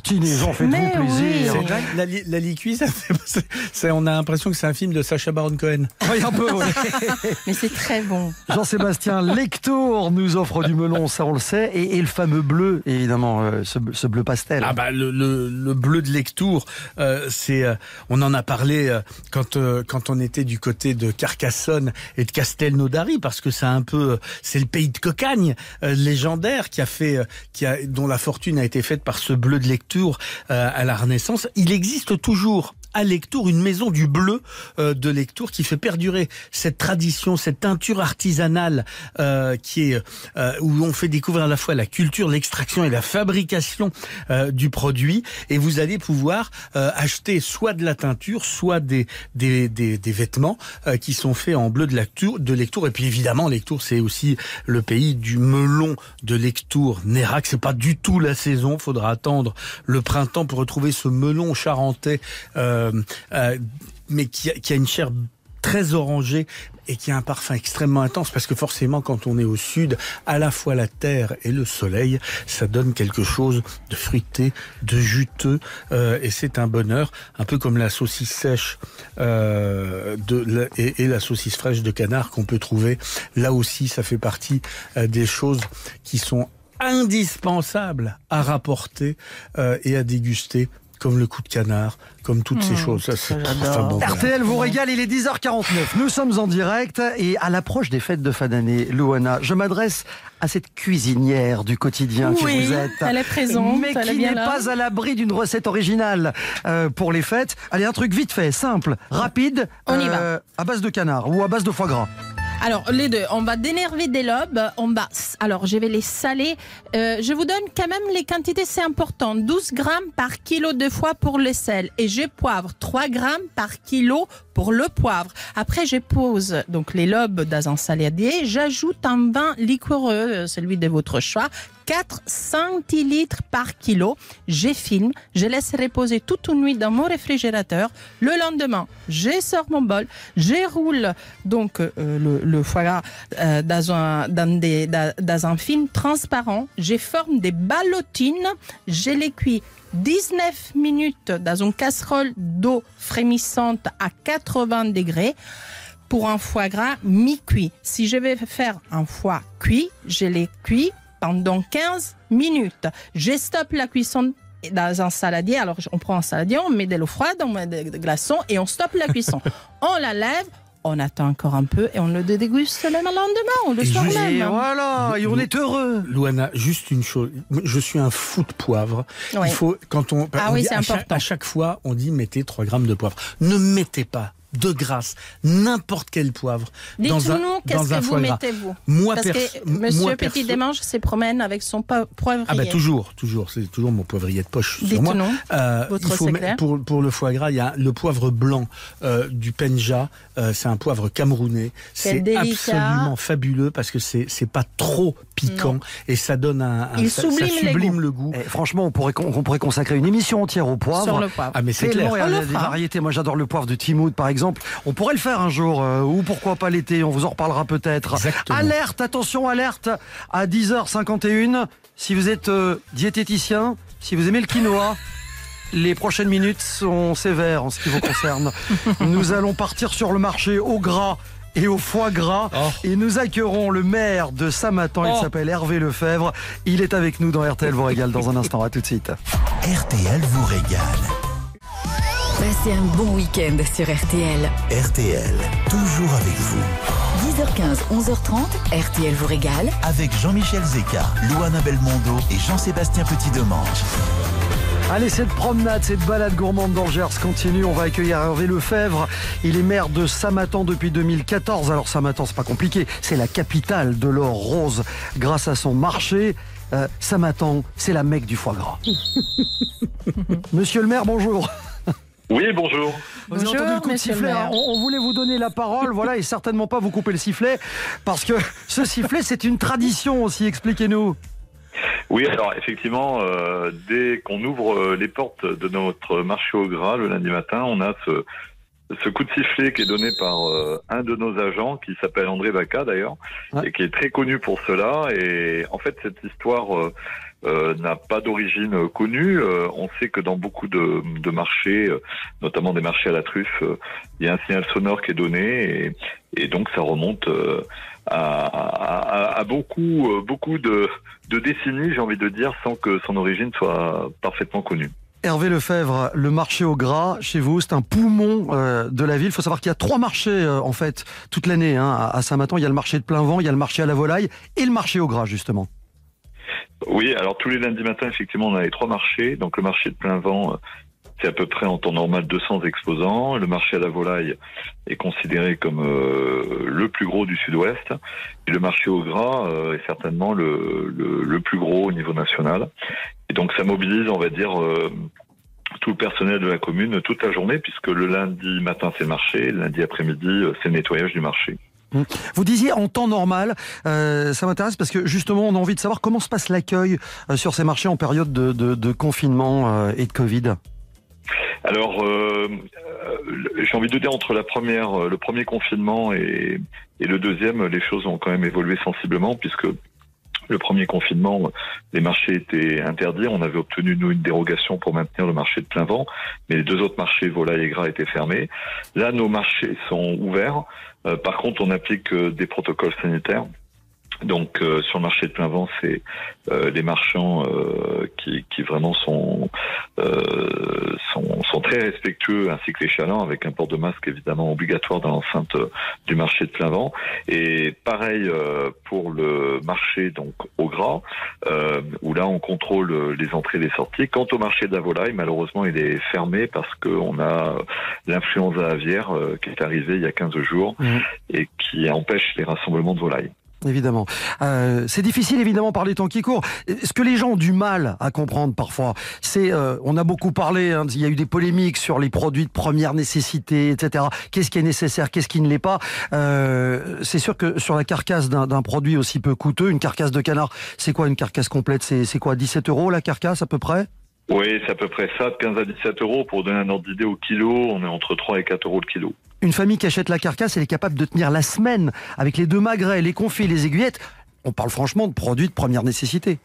Speaker 2: Jean, faites-vous
Speaker 4: Mais
Speaker 2: plaisir.
Speaker 4: oui.
Speaker 5: C'est dingue, la, li- la liquide, ça fait- c'est- c'est- on a l'impression que c'est un film de Sacha Baron Cohen.
Speaker 2: Oui, un peu, oui.
Speaker 4: Mais c'est très bon.
Speaker 2: Jean-Sébastien Lectour nous offre du melon, ça on le sait, et, et le fameux bleu, évidemment, euh, ce, ce bleu pastel.
Speaker 5: Ah bah le, le, le bleu de Lectour, euh, c'est, euh, on en a parlé euh, quand euh, quand on était du côté de Carcassonne et de Castelnaudary, parce que c'est un peu, euh, c'est le pays de Cocagne euh, légendaire qui a fait, euh, qui a, dont la fortune a été faite par ce bleu de Lectour euh, à la Renaissance. Il existe toujours à Lectour une maison du bleu euh, de Lectour qui fait perdurer cette tradition, cette teinture artisanale euh, qui est euh, où on fait découvrir à la fois la culture, l'extraction et la fabrication euh, du produit. Et vous allez pouvoir euh, acheter soit de la teinture, soit des des des, des vêtements euh, qui sont faits en bleu de Lectour, de Lectour. Et puis évidemment, Lectour, c'est aussi le pays du melon de Lectour. Nérac, c'est pas du tout la saison. Faudra attendre le printemps pour retrouver ce melon charentais. Euh, Euh, mais qui a, qui a une chair très orangée et qui a un parfum extrêmement intense, parce que forcément quand on est au sud, à la fois la terre et le soleil, ça donne quelque chose de fruité, de juteux, euh, et c'est un bonheur, un peu comme la saucisse sèche euh, de, la, et, et la saucisse fraîche de canard qu'on peut trouver. Là aussi, ça fait partie euh, des choses qui sont indispensables à rapporter euh, et à déguster, comme le cou de canard, comme toutes ces
Speaker 4: Mmh,
Speaker 5: choses. Ça, c'est
Speaker 4: j'adore.
Speaker 5: enfin bon, voilà.
Speaker 2: R T L vous régale, il est dix heures quarante-neuf. Nous sommes en direct et à l'approche des fêtes de fin d'année, Louana, je m'adresse à cette cuisinière du quotidien
Speaker 4: Oui,
Speaker 2: que vous êtes.
Speaker 4: elle est présente,
Speaker 2: mais
Speaker 4: elle est
Speaker 2: qui
Speaker 4: bien
Speaker 2: n'est
Speaker 4: là.
Speaker 2: pas à l'abri d'une recette originale euh, pour les fêtes. Allez, un truc vite fait, simple, rapide,
Speaker 4: On y
Speaker 2: euh, à base de canard ou à base de foie gras.
Speaker 4: Alors, les deux, on va dénerver des lobes, on va, alors je vais les saler. Euh, je vous donne quand même les quantités, c'est important. douze grammes par kilo de foie pour le sel. Et je poivre trois grammes par kilo pour le poivre. Après, je pose donc les lobes dans un saladier. J'ajoute un vin liquoreux, celui de votre choix. quatre centilitres par kilo. Je filme, je laisse reposer toute une nuit dans mon réfrigérateur. Le lendemain, je sors mon bol, je roule donc euh, le, le foie gras euh, dans, un, dans, des, dans, dans un film transparent. Je forme des ballotines, je les cuis dix-neuf minutes dans une casserole d'eau frémissante à quatre-vingts degrés. Pour un foie gras mi-cuit. Si je vais faire un foie cuit, je les cuis pendant quinze minutes. Je stoppe la cuisson dans un saladier. Alors, on prend un saladier, on met de l'eau froide, on met des glaçons et on stoppe la cuisson. On la lève, on attend encore un peu et on le déguste le lendemain ou le
Speaker 5: Et
Speaker 4: soir
Speaker 5: juste-
Speaker 2: Et
Speaker 4: même.
Speaker 2: voilà, et on est heureux.
Speaker 5: Louana, juste une chose. Je suis un fou de poivre.
Speaker 4: Oui.
Speaker 5: Il faut, quand on,
Speaker 4: Ah
Speaker 5: on
Speaker 4: oui,
Speaker 5: dit
Speaker 4: c'est
Speaker 5: à chaque,
Speaker 4: important.
Speaker 5: à chaque fois, on dit mettez trois grammes de poivre. Ne mettez pas de grâce n'importe quel poivre dans un,
Speaker 4: Dites-nous, qu'est-ce
Speaker 5: dans un
Speaker 4: que vous
Speaker 5: foie gras.
Speaker 4: mettez-vous?
Speaker 5: Moi,
Speaker 4: Parce
Speaker 5: perso-
Speaker 4: que Monsieur
Speaker 5: moi,
Speaker 4: Petit
Speaker 5: perso-
Speaker 4: Demange se promène avec son po- poivrier.
Speaker 5: Ah bah toujours, toujours, c'est toujours mon poivrier de poche sur moi.
Speaker 4: Dites-nous,
Speaker 5: Euh,
Speaker 4: votre
Speaker 5: il faut
Speaker 4: secret.
Speaker 5: mettre- pour pour le foie gras, il y a le poivre blanc euh, du Penja. Euh, c'est un poivre camerounais. C'est
Speaker 4: délicat.
Speaker 5: absolument fabuleux parce que c'est c'est pas trop piquant
Speaker 4: Non.
Speaker 5: et ça donne un, un-
Speaker 4: Il
Speaker 5: ça, ça
Speaker 4: sublime les
Speaker 5: sublime
Speaker 4: goûts.
Speaker 5: le goût.
Speaker 2: Eh, franchement, on pourrait, on pourrait consacrer une émission entière au poivre.
Speaker 4: Sur le poivre.
Speaker 5: Ah mais c'est clair.
Speaker 2: Tellement il y a
Speaker 4: On le
Speaker 2: des
Speaker 4: fera.
Speaker 2: variétés. Moi, j'adore le poivre de Timoud, par exemple. On pourrait le faire un jour, euh, ou pourquoi pas l'été. On vous en reparlera peut-être.
Speaker 5: Exactement.
Speaker 2: Alerte, attention, alerte. À dix heures cinquante et une, si vous êtes euh, diététicien, si vous aimez le quinoa, les prochaines minutes sont sévères en ce qui vous concerne. Nous allons partir sur le marché au gras et au foie gras.
Speaker 5: Oh.
Speaker 2: Et nous accueillerons le maire de Samatan. Il
Speaker 5: Oh.
Speaker 2: s'appelle Hervé Lefebvre. Il est avec nous dans R T L vous régale dans un instant. À tout de suite.
Speaker 1: R T L vous régale.
Speaker 3: Passez un bon week-end sur R T L.
Speaker 1: R T L, toujours avec vous.
Speaker 3: dix heures quinze, onze heures trente, R T L vous régale.
Speaker 1: Avec Jean-Michel Zeka, Louana Belmondo et Jean-Sébastien Petit-Demange.
Speaker 2: Allez, cette promenade, cette balade gourmande dans le Gers continue. On va accueillir Hervé Lefebvre. Il est maire de Samatan depuis deux mille quatorze. Alors Samatan, c'est pas compliqué. C'est la capitale de l'or rose grâce à son marché. Euh, Samatan, c'est la Mecque du foie gras. Monsieur le maire, bonjour.
Speaker 8: Oui, bonjour.
Speaker 2: Vous avez
Speaker 4: Bonjour,
Speaker 2: entendu le coup de
Speaker 4: monsieur le
Speaker 2: sifflet,
Speaker 4: maire.
Speaker 2: hein. on, on voulait vous donner la parole, voilà, et certainement pas vous couper le sifflet, parce que ce sifflet, c'est une tradition aussi. Expliquez-nous.
Speaker 8: Oui, alors effectivement, euh, dès qu'on ouvre euh, les portes de notre marché au gras le lundi matin, on a ce, ce coup de sifflet qui est donné par euh, un de nos agents, qui s'appelle André Baca d'ailleurs,
Speaker 2: Ouais.
Speaker 8: et qui est très connu pour cela. Et en fait, cette histoire euh, euh, n'a pas d'origine euh, connue. Euh, on sait que dans beaucoup de, de marchés, euh, notamment des marchés à la truffe, euh, il y a un signal sonore qui est donné, et, et donc ça remonte euh, à, à, à beaucoup, euh, beaucoup de, de décennies, j'ai envie de dire, sans que son origine soit parfaitement connue.
Speaker 2: Hervé Lefebvre, le marché au gras, chez vous, c'est un poumon euh, de la ville. Il faut savoir qu'il y a trois marchés, euh, en fait, toute l'année. Hein, à à Saint-Matan, il y a le marché de plein vent, il y a le marché à la volaille et le marché au gras, justement.
Speaker 8: Oui, alors tous les lundis matins, effectivement, on a les trois marchés. Donc le marché de plein vent, euh, c'est à peu près en temps normal deux cents exposants. Le marché à la volaille est considéré comme euh, le plus gros du sud-ouest. Et le marché au gras euh, est certainement le, le, le plus gros au niveau national. Et donc ça mobilise, on va dire, euh, tout le personnel de la commune toute la journée, puisque le lundi matin c'est le marché, le lundi après-midi euh, c'est le nettoyage du marché.
Speaker 2: Vous disiez en temps normal, euh, ça m'intéresse parce que justement on a envie de savoir comment se passe l'accueil euh, sur ces marchés en période de, de, de confinement euh, et de Covid.
Speaker 8: Alors, euh, euh, j'ai envie de dire entre la première, le premier confinement et, et le deuxième, les choses ont quand même évolué sensiblement, puisque le premier confinement, les marchés étaient interdits. On avait obtenu, nous, une dérogation pour maintenir le marché de plein vent, mais les deux autres marchés, volaille et gras, étaient fermés. Là, nos marchés sont ouverts. Euh, par contre, on applique euh, des protocoles sanitaires. Donc euh, sur le marché de plein vent, c'est euh, les marchands euh, qui, qui vraiment sont, euh, sont sont très respectueux, ainsi que les chalands, avec un port de masque évidemment obligatoire dans l'enceinte euh, du marché de plein vent. Et pareil euh, pour le marché donc au gras, euh, où là on contrôle les entrées et les sorties. Quant au marché de la volaille, malheureusement il est fermé parce qu'on a l'influenza aviaire euh, qui est arrivée il y a quinze jours mmh. et qui empêche les rassemblements de volailles.
Speaker 2: Évidemment. Euh, c'est difficile, évidemment, par les temps qui courent. Ce que les gens ont du mal à comprendre parfois, c'est, euh, on a beaucoup parlé, hein, il y a eu des polémiques sur les produits de première nécessité, et cetera. Qu'est-ce qui est nécessaire, qu'est-ce qui ne l'est pas. Euh, c'est sûr que sur la carcasse d'un, d'un produit aussi peu coûteux, une carcasse de canard, c'est quoi une carcasse complète? C'est, c'est quoi, dix-sept euros la carcasse à peu près?
Speaker 8: Oui, c'est à peu près ça, de quinze à dix-sept euros. Pour donner un ordre d'idée au kilo, on est entre trois et quatre euros le kilo.
Speaker 2: Une famille qui achète la carcasse, elle est capable de tenir la semaine avec les deux magrets, les confits, les aiguillettes. On parle franchement de produits de première nécessité.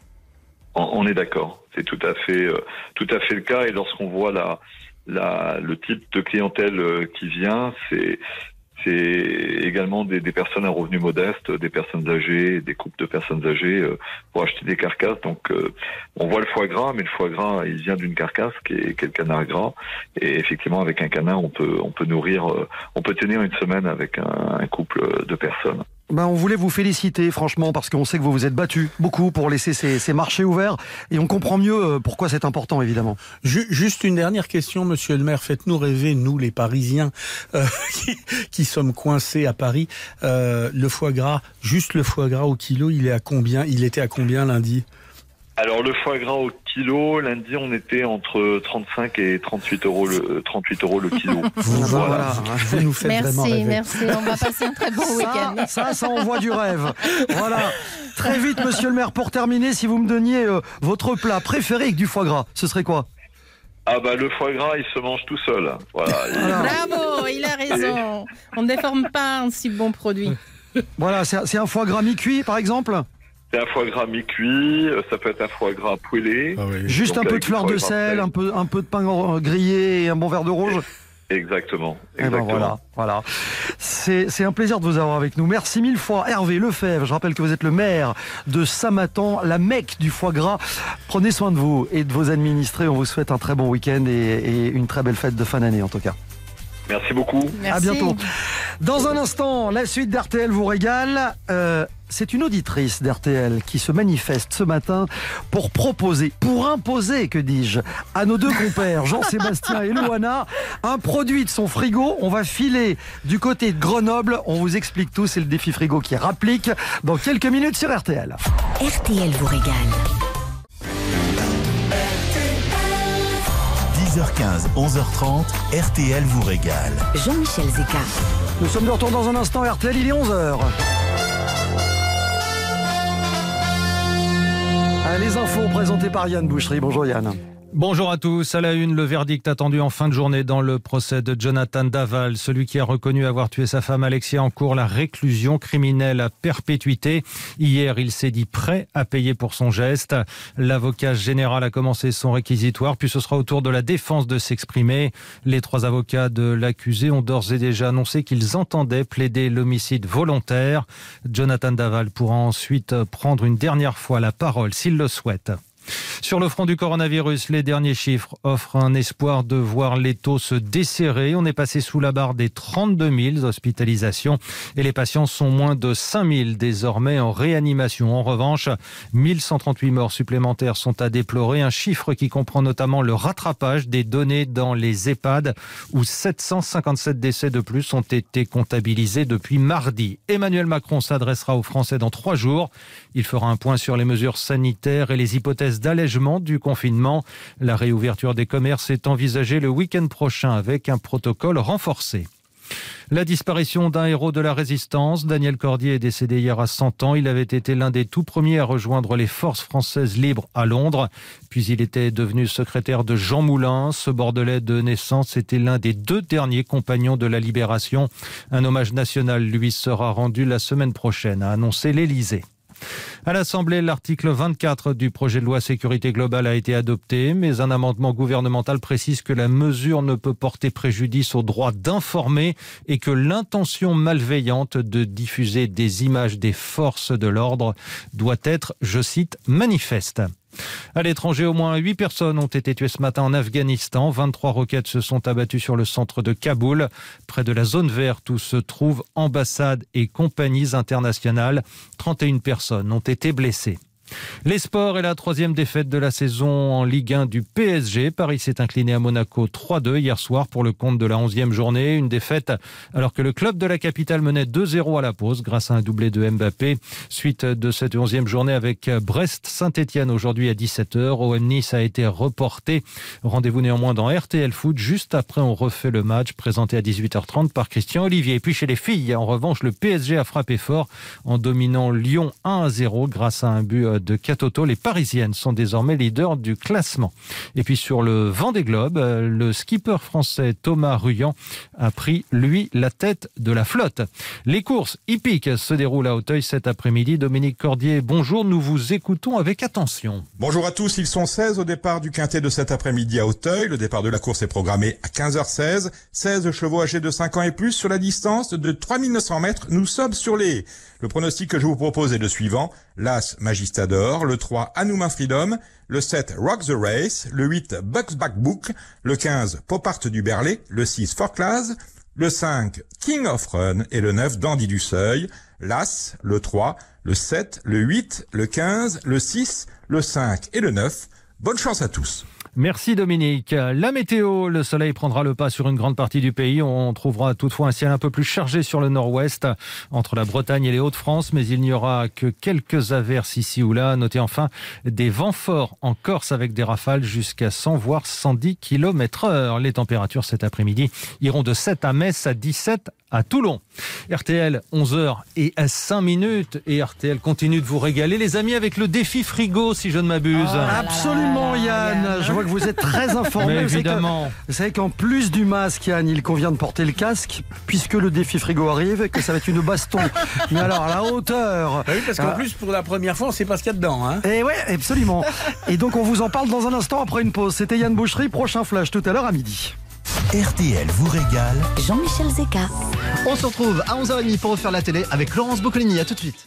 Speaker 8: On est d'accord, c'est tout à fait, euh, tout à fait le cas. Et lorsqu'on voit la, la, le type de clientèle euh, qui vient, c'est, c'est également des, des personnes à revenus modestes, des personnes âgées, des couples de personnes âgées euh, pour acheter des carcasses. Donc, euh, on voit le foie gras, mais le foie gras, il vient d'une carcasse qui est, qui est le canard gras. Et effectivement, avec un canard, on peut, on peut nourrir, euh, on peut tenir une semaine avec un, un couple de personnes.
Speaker 2: Ben, on voulait vous féliciter, franchement, parce qu'on sait que vous vous êtes battu beaucoup pour laisser ces, ces marchés ouverts, et on comprend mieux pourquoi c'est important, évidemment.
Speaker 5: Juste une dernière question, monsieur le maire. Faites-nous rêver, nous, les Parisiens, euh, qui, qui sommes coincés à Paris. Euh, le foie gras, juste le foie gras au kilo, il est à combien? Il était à combien lundi?
Speaker 8: Alors le foie gras au kilo, lundi on était entre trente-cinq et trente-huit euros le trente-huit euros le kilo.
Speaker 2: Voilà. voilà.
Speaker 5: Vous nous faites
Speaker 4: merci,
Speaker 5: vraiment rêver.
Speaker 4: Merci, on va passer un très bon
Speaker 2: ça,
Speaker 4: week-end.
Speaker 2: Ça, ça envoie du rêve. Voilà. Très vite, monsieur le maire, pour terminer, si vous me donniez euh, votre plat préféré avec du foie gras, ce serait quoi?
Speaker 8: Ah bah le foie gras, il se mange tout seul. Voilà.
Speaker 2: voilà.
Speaker 4: Bravo, il a raison. On ne déforme pas un si bon produit.
Speaker 2: Voilà, c'est, c'est un foie gras mi-cuit, par exemple?
Speaker 8: C'est un foie gras mi-cuit, ça peut être un foie gras poêlé.
Speaker 5: Ah oui.
Speaker 2: Juste
Speaker 8: Donc
Speaker 2: un peu de fleur de sel, un peu, un peu de pain grillé et un bon verre de rouge.
Speaker 8: Exactement.
Speaker 2: Eh
Speaker 8: exactement.
Speaker 2: ben voilà, voilà. C'est, c'est un plaisir de vous avoir avec nous. Merci mille fois, Hervé Lefebvre. Je rappelle que vous êtes le maire de Saint-Matan, la Mecque du foie gras. Prenez soin de vous et de vos administrés. On vous souhaite un très bon week-end et, et une très belle fête de fin d'année en tout cas.
Speaker 8: Merci beaucoup.
Speaker 4: Merci.
Speaker 2: À bientôt. Dans un instant, la suite d'R T L vous régale. Euh, c'est une auditrice d'R T L qui se manifeste ce matin pour proposer, pour imposer, que dis-je, à nos deux compères, Jean-Sébastien et Louana, un produit de son frigo. On va filer du côté de Grenoble. On vous explique tout. C'est le défi frigo qui rapplique dans quelques minutes sur R T L.
Speaker 3: R T L vous régale.
Speaker 1: dix heures quinze, onze heures trente, R T L vous régale.
Speaker 3: Jean-Michel Zeka.
Speaker 2: Nous sommes de retour dans un instant. R T L, il est onze heures. Ah, les infos présentées par Yann Boucherie. Bonjour Yann.
Speaker 9: Bonjour à tous. À la une, le verdict attendu en fin de journée dans le procès de Jonathan Daval, celui qui a reconnu avoir tué sa femme Alexia, encourt la réclusion criminelle à perpétuité. Hier, il s'est dit prêt à payer pour son geste. L'avocat général a commencé son réquisitoire, puis ce sera au tour de la défense de s'exprimer. Les trois avocats de l'accusé ont d'ores et déjà annoncé qu'ils entendaient plaider l'homicide volontaire. Jonathan Daval pourra ensuite prendre une dernière fois la parole s'il le souhaite. Sur le front du coronavirus, les derniers chiffres offrent un espoir de voir les taux se desserrer. On est passé sous la barre des trente-deux mille hospitalisations et les patients sont moins de cinq mille désormais en réanimation. En revanche, mille cent trente-huit morts supplémentaires sont à déplorer, un chiffre qui comprend notamment le rattrapage des données dans les EHPAD où sept cent cinquante-sept décès de plus ont été comptabilisés depuis mardi. Emmanuel Macron s'adressera aux Français dans trois jours. Il fera un point sur les mesures sanitaires et les hypothèses d'allègement du confinement. La réouverture des commerces est envisagée le week-end prochain avec un protocole renforcé. La disparition d'un héros de la résistance, Daniel Cordier, est décédé hier à cent ans. Il avait été l'un des tout premiers à rejoindre les forces françaises libres à Londres. Puis il était devenu secrétaire de Jean Moulin. Ce Bordelais de naissance était l'un des deux derniers compagnons de la Libération. Un hommage national lui sera rendu la semaine prochaine, a annoncé l'Élysée. À l'Assemblée, l'article vingt-quatre du projet de loi sécurité globale a été adopté, mais un amendement gouvernemental précise que la mesure ne peut porter préjudice au droit d'informer et que l'intention malveillante de diffuser des images des forces de l'ordre doit être, je cite, manifeste. À l'étranger, au moins huit personnes ont été tuées ce matin en Afghanistan. vingt-trois roquettes se sont abattues sur le centre de Kaboul, près de la zone verte où se trouvent ambassades et compagnies internationales. trente et une personnes ont été blessées. Les sports et la troisième défaite de la saison en Ligue un du P S G. Paris s'est incliné à Monaco trois deux hier soir pour le compte de la onzième journée. Une défaite alors que le club de la capitale menait deux zéro à la pause grâce à un doublé de Mbappé. Suite de cette onzième journée avec Brest-Saint-Etienne aujourd'hui à dix-sept heures. O M Nice a été reporté. Rendez-vous néanmoins dans R T L Foot. Juste après, on refait le match présenté à dix-huit heures trente par Christian Olivier. Et puis chez les filles, en revanche, le P S G a frappé fort en dominant Lyon un à zéro grâce à un but de Katoto. Les Parisiennes sont désormais leaders du classement. Et puis sur le Vendée Globe, le skipper français Thomas Ruyant a pris, lui, la tête de la flotte. Les courses hippiques se déroulent à Auteuil cet après-midi. Dominique Cordier, bonjour, nous vous écoutons avec attention.
Speaker 10: Bonjour à tous, ils sont seize au départ du quintet de cet après-midi à Auteuil. Le départ de la course est programmé à quinze heures seize. seize chevaux âgés de cinq ans et plus sur la distance de trois mille neuf cents mètres. Nous sommes sur les... Le pronostic que je vous propose est le suivant. L'As Magistador, le trois Anouma Freedom, le sept Rock the Race, le huit Bucks Back Book, le quinze Pop Art du Berlay, le six Fort Class, le cinq King of Run et le neuf Dandy du Seuil. L'As, le trois, le sept, le huit, le quinze, le six, le cinq et le neuf. Bonne chance à tous.
Speaker 9: Merci Dominique. La météo, le soleil prendra le pas sur une grande partie du pays. On trouvera toutefois un ciel un peu plus chargé sur le nord-ouest, entre la Bretagne et les Hauts-de-France, mais il n'y aura que quelques averses ici ou là. Notez enfin des vents forts en Corse avec des rafales jusqu'à cent voire cent dix kilomètres heure. Les températures cet après-midi iront de sept à Metz, à dix-sept à Toulon. R T L, onze heures et cinq minutes. Et R T L continue de vous régaler, les amis, avec le défi frigo, si je ne m'abuse.
Speaker 2: Oh, absolument, Yann. Je vois que vous êtes très informé.
Speaker 9: Mais évidemment.
Speaker 2: Vous savez qu'en plus du masque, Yann, il convient de porter le casque, puisque le défi frigo arrive, que ça va être une baston. Mais alors, à la hauteur.
Speaker 5: Bah oui, parce qu'en
Speaker 2: euh,
Speaker 5: plus, pour la première fois, on ne sait pas ce qu'il y a dedans. Hein.
Speaker 2: Et ouais, absolument. Et donc, on vous en parle dans un instant après une pause. C'était Yann Boucherie, prochain flash tout à l'heure à midi.
Speaker 1: R T L vous régale.
Speaker 3: Jean-Michel Zeka.
Speaker 11: On se retrouve à onze heures trente pour refaire la télé avec Laurence Boccolini. À tout de suite.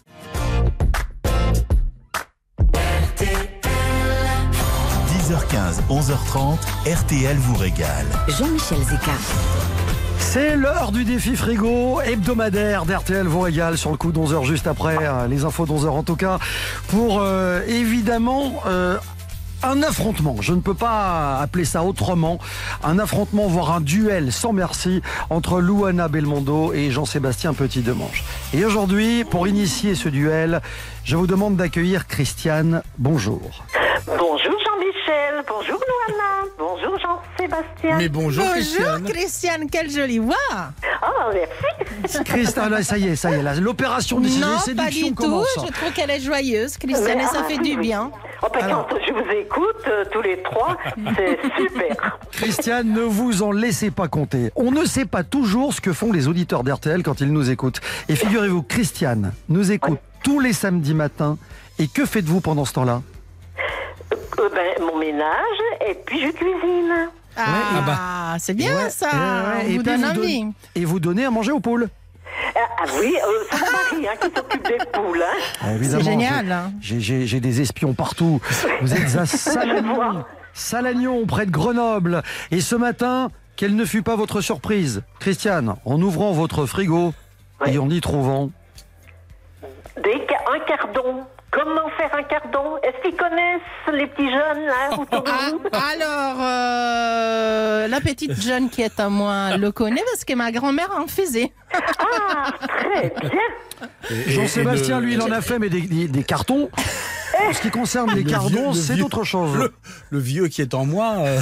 Speaker 1: dix heures quinze, onze heures trente, R T L vous régale.
Speaker 3: Jean-Michel Zeka.
Speaker 2: C'est l'heure du défi frigo hebdomadaire d'R T L vous régale sur le coup d'onze heures juste après, les infos d'onze heures en tout cas, pour euh, évidemment... Euh, Un affrontement, je ne peux pas appeler ça autrement, un affrontement, voire un duel sans merci entre Louana Belmondo et Jean-Sébastien Petit-Demange. Et aujourd'hui, pour initier ce duel, je vous demande d'accueillir Christiane. Bonjour.
Speaker 12: Bonjour Jean-Michel, bonjour Louana, bonjour Jean-Sébastien.
Speaker 5: Mais bonjour,
Speaker 4: Bonjour
Speaker 5: Christiane.
Speaker 4: Christiane, quelle jolie voix.
Speaker 12: Oh, merci.
Speaker 2: Christiane, ça y est, ça y est, là, l'opération décidée,
Speaker 4: Non,
Speaker 2: séduction
Speaker 4: pas du tout,
Speaker 2: commence.
Speaker 4: je trouve qu'elle est joyeuse, Christiane, et ça fait du bien.
Speaker 12: Oh, ben,
Speaker 2: Alors-
Speaker 12: quand je vous écoute, euh, tous les trois, c'est super.
Speaker 2: Christiane, ne vous en laissez pas compter. On ne sait pas toujours ce que font les auditeurs d'R T L quand ils nous écoutent. Et figurez-vous, Christiane nous écoute tous les samedis matins. Et que faites-vous pendant ce temps-là?
Speaker 12: Euh, ben, mon ménage, et puis je cuisine.
Speaker 4: Ah,
Speaker 2: ah bah.
Speaker 4: c'est bien
Speaker 2: Ouais,
Speaker 4: ça.
Speaker 2: ouais, ouais,
Speaker 4: On
Speaker 2: et
Speaker 4: vous
Speaker 2: puis
Speaker 4: donne
Speaker 2: vous
Speaker 4: envie.
Speaker 2: donne- Et vous donnez à manger aux poules.
Speaker 12: Ah, ah oui, euh, c'est mon mari hein, qui s'occupe des poules. Hein.
Speaker 2: Ah, évidemment,
Speaker 4: C'est génial,
Speaker 2: j'ai-
Speaker 4: hein.
Speaker 2: J'ai, j'ai- j'ai des espions partout. Vous êtes à
Speaker 12: Je
Speaker 2: Salagnon,
Speaker 12: vois.
Speaker 2: Salagnon, près de Grenoble. Et ce matin, quelle ne fut pas votre surprise, Christiane, en ouvrant votre frigo et en y trouvant...
Speaker 12: Des ca- un cardon. Comment faire un cardon? Est-ce qu'ils connaissent les petits jeunes là autour de
Speaker 4: Ah,
Speaker 12: vous?
Speaker 4: alors, euh, la petite jeune qui est à moi le connaît parce que ma grand-mère en faisait.
Speaker 12: Ah, très bien.
Speaker 2: Jean-Sébastien,
Speaker 5: et le-
Speaker 2: lui, il en a fait, mais des, des- des cartons. En ce qui concerne les
Speaker 5: Le
Speaker 2: cardons,
Speaker 5: vieux- le
Speaker 2: c'est
Speaker 5: vieux-
Speaker 2: autre chose.
Speaker 5: Le, le vieux qui est en moi. euh,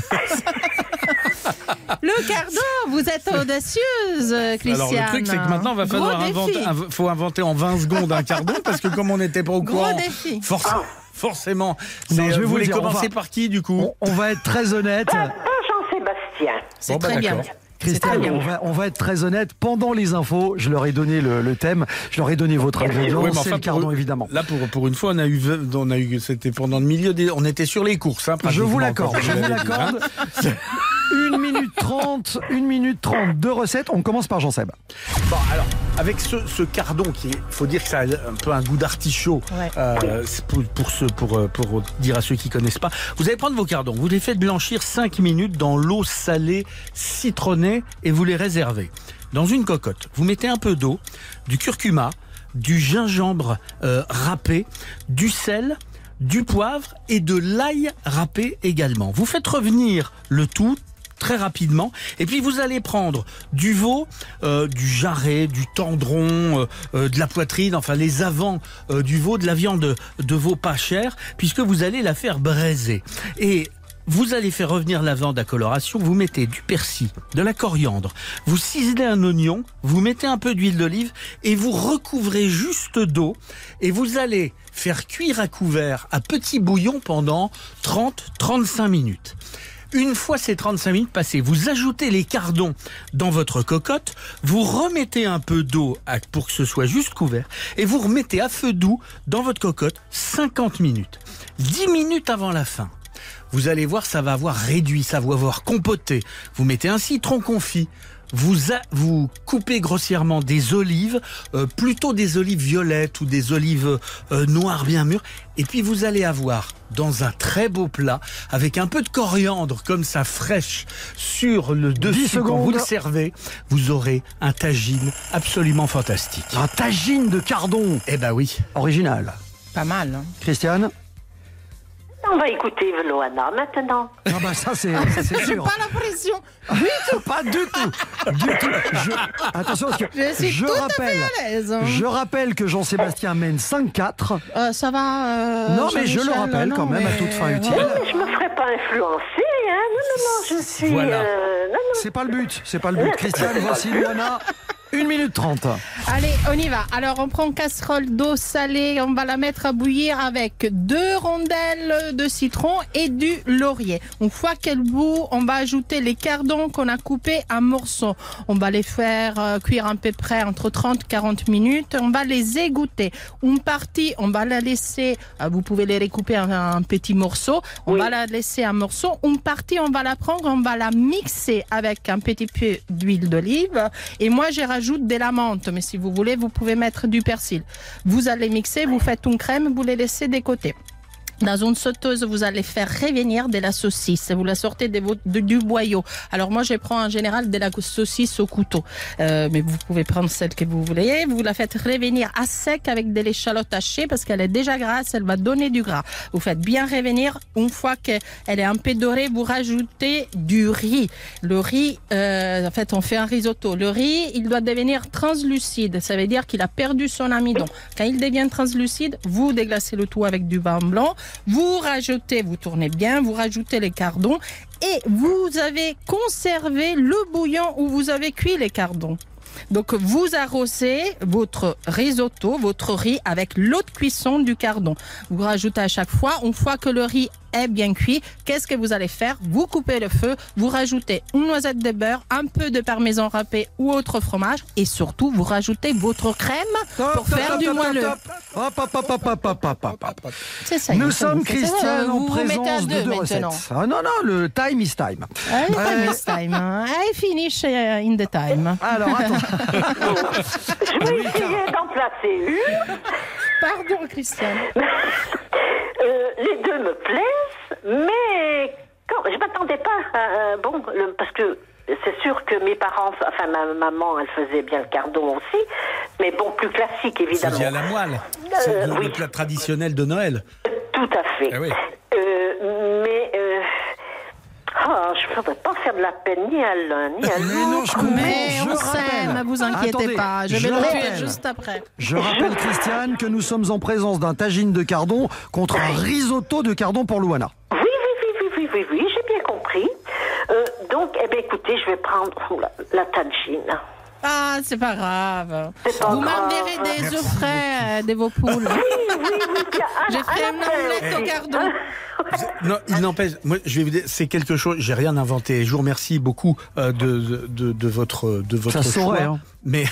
Speaker 4: Le cardon, vous êtes audacieuse, Christiane.
Speaker 5: Alors le truc c'est que maintenant il va
Speaker 4: Gros
Speaker 5: falloir
Speaker 4: défi.
Speaker 5: inventer, inv- faut inventer en vingt secondes un cardon parce que comme on n'était pas au
Speaker 4: Gros
Speaker 5: courant,
Speaker 4: défi.
Speaker 5: forc- forcément.
Speaker 2: Non,
Speaker 5: c'est,
Speaker 2: je vais
Speaker 5: euh,
Speaker 2: vous
Speaker 5: vous voulez
Speaker 2: dire, on
Speaker 5: commencer
Speaker 2: va-
Speaker 5: par qui du coup?
Speaker 2: On, on va être très honnête.
Speaker 12: Ah, Jean-Sébastien.
Speaker 4: C'est
Speaker 5: Bon, bah,
Speaker 4: très bien.
Speaker 5: d'accord.
Speaker 4: C'est très
Speaker 2: Christiane,
Speaker 4: bien.
Speaker 2: on va, on va être très honnête. Pendant les infos, je leur ai donné le, le thème, je leur ai donné votre ingrédient,
Speaker 5: Oui, mais
Speaker 2: c'est
Speaker 5: enfin,
Speaker 2: le cardon
Speaker 5: pour-
Speaker 2: évidemment.
Speaker 5: Là pour pour une fois on a eu on a eu c'était pendant le milieu des on était sur les courses hein,
Speaker 2: Je vous
Speaker 5: pratiquement,
Speaker 2: l'accorde,
Speaker 5: quand
Speaker 2: je
Speaker 5: on
Speaker 2: vous
Speaker 5: l'avait dit, hein.
Speaker 2: l'accorde. Une minute trente, une minute trente de recettes. On commence par Jean-Seb.
Speaker 5: Bon, alors, avec ce, ce cardon qui, il faut dire que ça a un peu un goût d'artichaut,
Speaker 4: Ouais.
Speaker 5: euh, c'est pour, pour, ceux, pour, euh, pour dire à ceux qui connaissent pas, vous allez prendre vos cardons, vous les faites blanchir cinq minutes dans l'eau salée citronnée et vous les réservez. Dans une cocotte, vous mettez un peu d'eau, du curcuma, du gingembre euh, râpé, du sel, du poivre et de l'ail râpé également. Vous faites revenir le tout très rapidement et puis vous allez prendre du veau, euh, du jarret, du tendron, euh, euh, de la poitrine, enfin les avants euh, du veau, de la viande de veau pas chère puisque vous allez la faire braiser. Et vous allez faire revenir la viande à coloration, vous mettez du persil, de la coriandre, vous ciselez un oignon, vous mettez un peu d'huile d'olive et vous recouvrez juste d'eau et vous allez faire cuire à couvert à petit bouillon pendant trente à trente-cinq minutes. Une fois ces trente-cinq minutes passées, vous ajoutez les cardons dans votre cocotte, vous remettez un peu d'eau à- pour que ce soit juste couvert et vous remettez à feu doux dans votre cocotte cinquante minutes. dix minutes avant la fin. Vous allez voir, ça va avoir réduit, ça va avoir compoté. Vous mettez un citron confit. Vous, a, vous coupez grossièrement des olives, euh, plutôt des olives violettes ou des olives euh, noires bien mûres. Et puis vous allez avoir dans un très beau plat, avec un peu de coriandre comme ça fraîche sur le dessus quand vous le servez, vous aurez un tagine absolument fantastique.
Speaker 2: Un tagine de cardon.
Speaker 5: Eh ben oui.
Speaker 2: Original.
Speaker 4: Pas mal. Hein.
Speaker 2: Christiane?
Speaker 12: On va écouter Loana maintenant.
Speaker 2: Ah bah ça c'est, ça, c'est
Speaker 4: J'ai
Speaker 2: sûr.
Speaker 4: pas la pression.
Speaker 2: Du tout, pas du tout. Du tout. Je- Attention parce que
Speaker 4: Je suis
Speaker 2: je
Speaker 4: tout
Speaker 2: rappelle,
Speaker 4: à fait à l'aise. hein.
Speaker 2: je rappelle que Jean-Sébastien mène cinq quatre.
Speaker 4: Euh, ça va. euh,
Speaker 2: Non, mais je le
Speaker 4: Jean-Michel,
Speaker 2: rappelle
Speaker 4: non,
Speaker 2: quand même à
Speaker 4: mais
Speaker 2: toute fin utile.
Speaker 12: Non, mais je me ferai pas influencer, hein. Non, non, non, je suis...
Speaker 2: Voilà.
Speaker 12: euh, non, non.
Speaker 2: C'est pas le but, c'est pas le but. Christiane, voici Luana. une minute trente.
Speaker 4: Allez, on y va. Alors, on prend une casserole d'eau salée, on va la mettre à bouillir avec deux rondelles de citron et du laurier. Une fois qu'elle bout, on va ajouter les cardons qu'on a coupés en morceaux. On va les faire euh, cuire à peu près entre trente et quarante minutes. On va les égoutter. Une partie, on va la laisser, euh, vous pouvez les recouper en, en petits morceaux. On va la laisser en morceaux. Une partie, on va la prendre, on va la mixer avec un petit peu d'huile d'olive. Et moi, j'ai rajouté de la menthe, mais si vous voulez, vous pouvez mettre du persil. Vous allez mixer, vous faites une crème, vous les laissez de côté. Dans une sauteuse, vous allez faire revenir de la saucisse. Vous la sortez de votre, de, du boyau. Alors moi, je prends en général de la saucisse au couteau. Euh, mais vous pouvez prendre celle que vous voulez. Vous la faites revenir à sec avec de l'échalote hachée parce qu'elle est déjà grasse. Elle va donner du gras. Vous faites bien revenir. Une fois qu'elle est un peu dorée, vous rajoutez du riz. Le riz, euh, en fait, on fait un risotto. Le riz, il doit devenir translucide. Ça veut dire qu'il a perdu son amidon. Quand il devient translucide, vous déglacez le tout avec du vin blanc. Vous rajoutez, vous tournez bien, vous rajoutez les cardons et vous avez conservé le bouillon où vous avez cuit les cardons. Donc vous arrosez votre risotto, votre riz avec l'eau de cuisson du cardon. Vous rajoutez à chaque fois, une fois que le riz est bien cuit, qu'est-ce que vous allez faire? Vous coupez le feu, vous rajoutez une noisette de beurre, un peu de parmesan râpé ou autre fromage et surtout vous rajoutez votre crème
Speaker 2: Top,
Speaker 4: pour
Speaker 2: top,
Speaker 4: faire
Speaker 2: top,
Speaker 4: du
Speaker 2: top,
Speaker 4: moelleux.
Speaker 2: top. Hop, hop, hop, hop, hop, hop, hop, hop, hop.
Speaker 4: C'est ça.
Speaker 2: Nous
Speaker 4: ça,
Speaker 2: sommes,
Speaker 4: ça, ça, ça,
Speaker 2: Christiane, en
Speaker 4: vous vous mettez à
Speaker 2: présence de
Speaker 4: deux
Speaker 2: deux
Speaker 4: maintenant.
Speaker 2: recettes. Ah non, non, le time is time.
Speaker 4: Ah, the time
Speaker 2: Euh,
Speaker 4: is time. hein. I finish uh, in the time.
Speaker 2: Alors, attends.
Speaker 12: Je vais essayer d'en placer une.
Speaker 4: Pardon, Christiane.
Speaker 12: Euh, les deux me plaisent, mais quand, je m'attendais pas à, à- bon, le- parce que c'est sûr que mes parents, enfin ma maman, elle faisait bien le cardon aussi, mais bon, plus classique évidemment.
Speaker 5: C'est à la moelle.
Speaker 12: Euh,
Speaker 5: C'est le,
Speaker 12: oui.
Speaker 5: le plat traditionnel de Noël.
Speaker 12: Tout à fait.
Speaker 5: Ah oui.
Speaker 12: Euh, mais euh, ah, je ne voudrais pas faire de la peine ni à l'un ni à
Speaker 2: Mais non,
Speaker 12: l'autre.
Speaker 2: je comprends.
Speaker 4: Mais
Speaker 2: Je
Speaker 4: on
Speaker 2: rappelle.
Speaker 4: s'aime, vous inquiétez
Speaker 2: Attendez,
Speaker 4: pas. Je vais
Speaker 2: je
Speaker 4: le tuer
Speaker 2: rappelle.
Speaker 4: juste après.
Speaker 2: Je rappelle, Christiane, que nous sommes en présence d'un tagine de cardon contre un risotto de cardon pour Louana.
Speaker 12: Oui, oui, oui, oui, oui, oui, oui, j'ai bien compris. Euh, donc, eh bien, écoutez, je vais prendre la, la tagine.
Speaker 4: Ah, c'est pas grave.
Speaker 12: C'est pas
Speaker 4: Vous
Speaker 12: grave.
Speaker 4: m'enverrez des œufs frais euh, de vos poules.
Speaker 12: Oui, oui, oui, bien.
Speaker 4: J'ai fait une omelette au cardon.
Speaker 5: Non, il n'empêche, moi je vais vous dire, c'est quelque chose, j'ai rien inventé. Je vous remercie beaucoup euh, de, de, de votre, de votre
Speaker 2: Ça se
Speaker 5: choix.
Speaker 2: saurait, hein.
Speaker 5: Mais.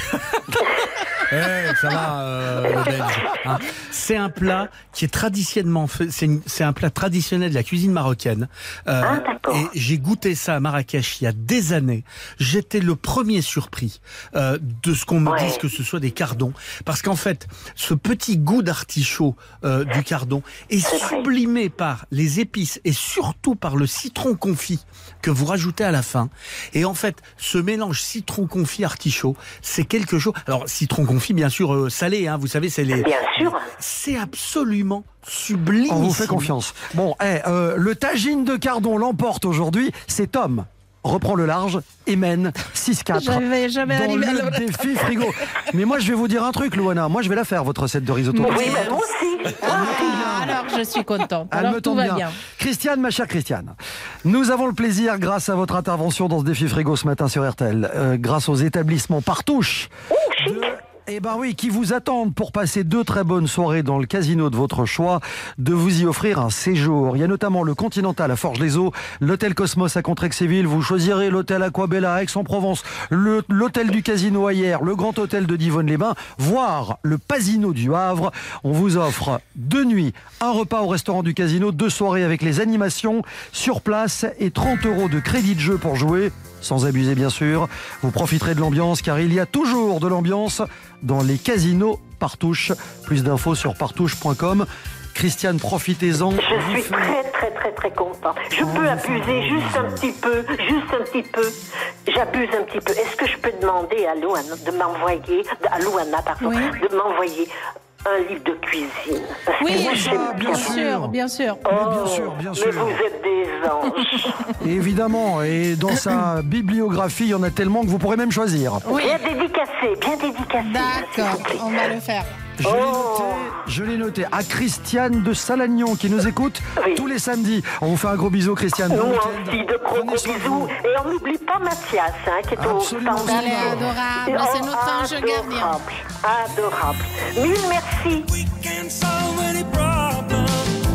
Speaker 5: Eh, ça va, euh, le Belge, hein. C'est un plat qui est traditionnellement fait, c'est, une- c'est un plat traditionnel de la cuisine marocaine. Euh,
Speaker 12: Ah, d'accord.
Speaker 5: et j'ai goûté ça à Marrakech il y a des années. J'étais le premier surpris euh, de ce qu'on me
Speaker 12: Ouais.
Speaker 5: dise que ce soit des cardons. Parce qu'en fait, ce petit goût d'artichaut euh, du cardon est
Speaker 12: C'est vrai.
Speaker 5: sublimé par les épices et surtout par le citron confit que vous rajoutez à la fin. Et en fait, ce mélange citron confit artichaut, c'est quelque chose. Alors citron confit, bien sûr, euh, salé, hein, vous savez, c'est les.
Speaker 12: Bien sûr.
Speaker 5: C'est absolument sublime.
Speaker 2: On vous fait confiance. Bon, eh, euh, le tagine de cardon l'emporte aujourd'hui, c'est Tom. Reprend le large et mène six quatre
Speaker 4: Je vais jamais
Speaker 2: dans
Speaker 4: arriver à
Speaker 2: le
Speaker 4: le-
Speaker 2: défi frigo. Mais moi, je vais vous dire un truc, Louana. Moi, je vais la faire, votre recette de risotto.
Speaker 12: Oui, mais moi aussi.
Speaker 4: Ah, alors je suis contente.
Speaker 2: Elle
Speaker 4: Alors
Speaker 2: me
Speaker 4: tout
Speaker 2: tombe
Speaker 4: va
Speaker 2: bien.
Speaker 4: bien.
Speaker 2: Christiane, ma chère Christiane, nous avons le plaisir, grâce à votre intervention dans ce défi frigo ce matin sur R T L, euh, grâce aux établissements Partouche, de- eh ben oui, qui vous attendent pour passer deux très bonnes soirées dans le casino de votre choix, de vous y offrir un séjour. Il y a notamment le Continental à Forges-les-Eaux, l'hôtel Cosmos à Contrexéville, vous choisirez l'hôtel Aquabella à Aix-en-Provence, le- l'hôtel du Casino à Hyères, le Grand Hôtel de Divonne-les-Bains, voire le Pasino du Havre. On vous offre deux nuits, un repas au restaurant du Casino, deux soirées avec les animations sur place et trente euros de crédit de jeu pour jouer. Sans abuser bien sûr, vous profiterez de l'ambiance car il y a toujours de l'ambiance dans les casinos Partouche. Plus d'infos sur partouche point com. Christiane, profitez-en.
Speaker 12: Je
Speaker 2: Vous
Speaker 12: suis
Speaker 2: faites-
Speaker 12: très, très, très, très content. Je peux abuser juste un petit peu, juste un petit peu. J'abuse un petit peu. Est-ce que je peux demander à Louana de m'envoyer, à Louana, pardon,
Speaker 4: Oui.
Speaker 12: de m'envoyer un livre de cuisine? Parce que
Speaker 4: Oui,
Speaker 12: moi, j'aime
Speaker 2: bien
Speaker 4: bien
Speaker 2: sûr.
Speaker 4: sûr, bien sûr.
Speaker 2: Mais bien sûr, bien
Speaker 12: Mais
Speaker 2: sûr.
Speaker 12: vous êtes des anges.
Speaker 2: Évidemment, et dans sa bibliographie, il y en a tellement que vous pourrez même choisir.
Speaker 4: Oui,
Speaker 12: Bien dédicacé, bien dédicacé. s'il
Speaker 4: d'accord,
Speaker 12: vous plaît.
Speaker 4: on va le faire.
Speaker 2: Je l'ai
Speaker 12: Oh.
Speaker 2: noté, je l'ai noté. À Christiane de Salagnon qui nous écoute
Speaker 12: Oui.
Speaker 2: tous les samedis. On vous fait un gros bisou, Christiane. Bon
Speaker 12: Nous
Speaker 2: week-end.
Speaker 12: aussi, de gros,
Speaker 2: Prenez
Speaker 12: gros
Speaker 2: soin de
Speaker 12: bisous.
Speaker 2: vous.
Speaker 12: Et on n'oublie pas Mathias, hein, qui est
Speaker 2: Absolument.
Speaker 12: au stand.
Speaker 4: Elle est adorable, c'est notre ange gardien.
Speaker 12: Adorable. Mille merci.
Speaker 7: We can't solve any problem.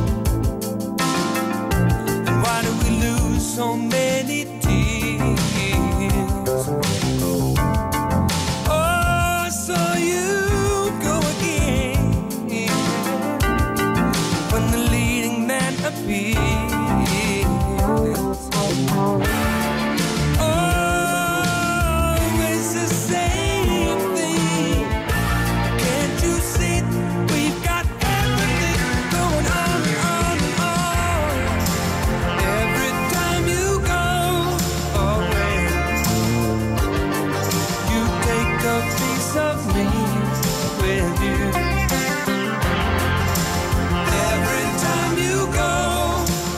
Speaker 7: Why do we lose so many tears? Oh, I saw you go again when the leading man appears. Always the same thing. Can't you see we've got everything going on, on, on? Every time you go away, you take a piece of me with you. Every time you go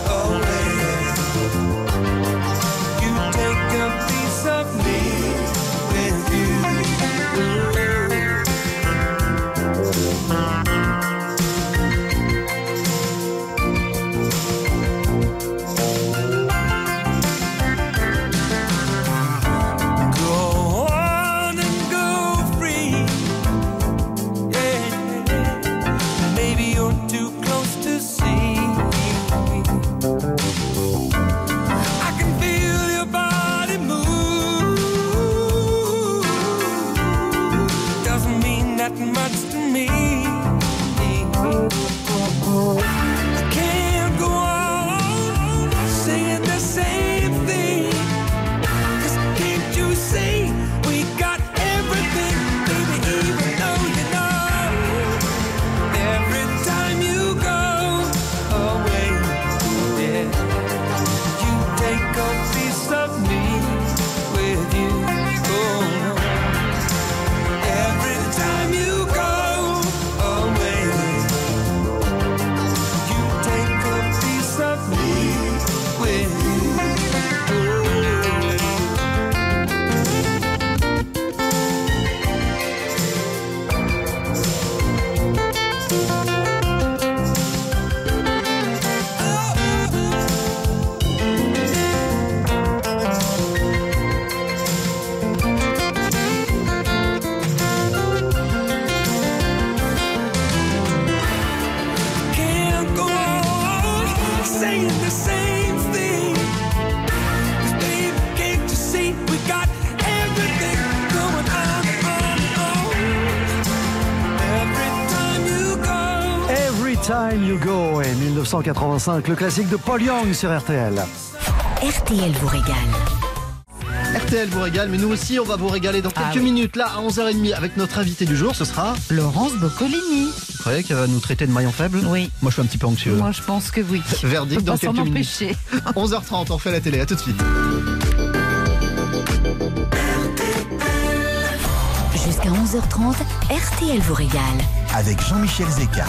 Speaker 2: Time You Go et mille neuf cent quatre-vingt-cinq, le classique de Paul Young sur R T L.
Speaker 3: R T L vous régale.
Speaker 11: R T L vous régale, mais nous aussi on va vous régaler dans quelques
Speaker 4: Ah oui.
Speaker 11: minutes, là à onze heures trente avec notre invité du jour, ce sera...
Speaker 13: Laurence Boccolini.
Speaker 11: Vous croyez qu'elle va nous traiter de maillon faible?
Speaker 13: Oui.
Speaker 11: Moi je suis un petit peu anxieux.
Speaker 13: Moi je pense que oui.
Speaker 11: Verdict
Speaker 13: On
Speaker 11: dans
Speaker 13: peut pas
Speaker 11: quelques
Speaker 13: s'en
Speaker 11: minutes.
Speaker 13: empêcher.
Speaker 11: onze heures trente, on refait la télé, à tout de suite.
Speaker 3: Jusqu'à onze heures trente, R T L vous régale.
Speaker 1: Avec Jean-Michel Zeka.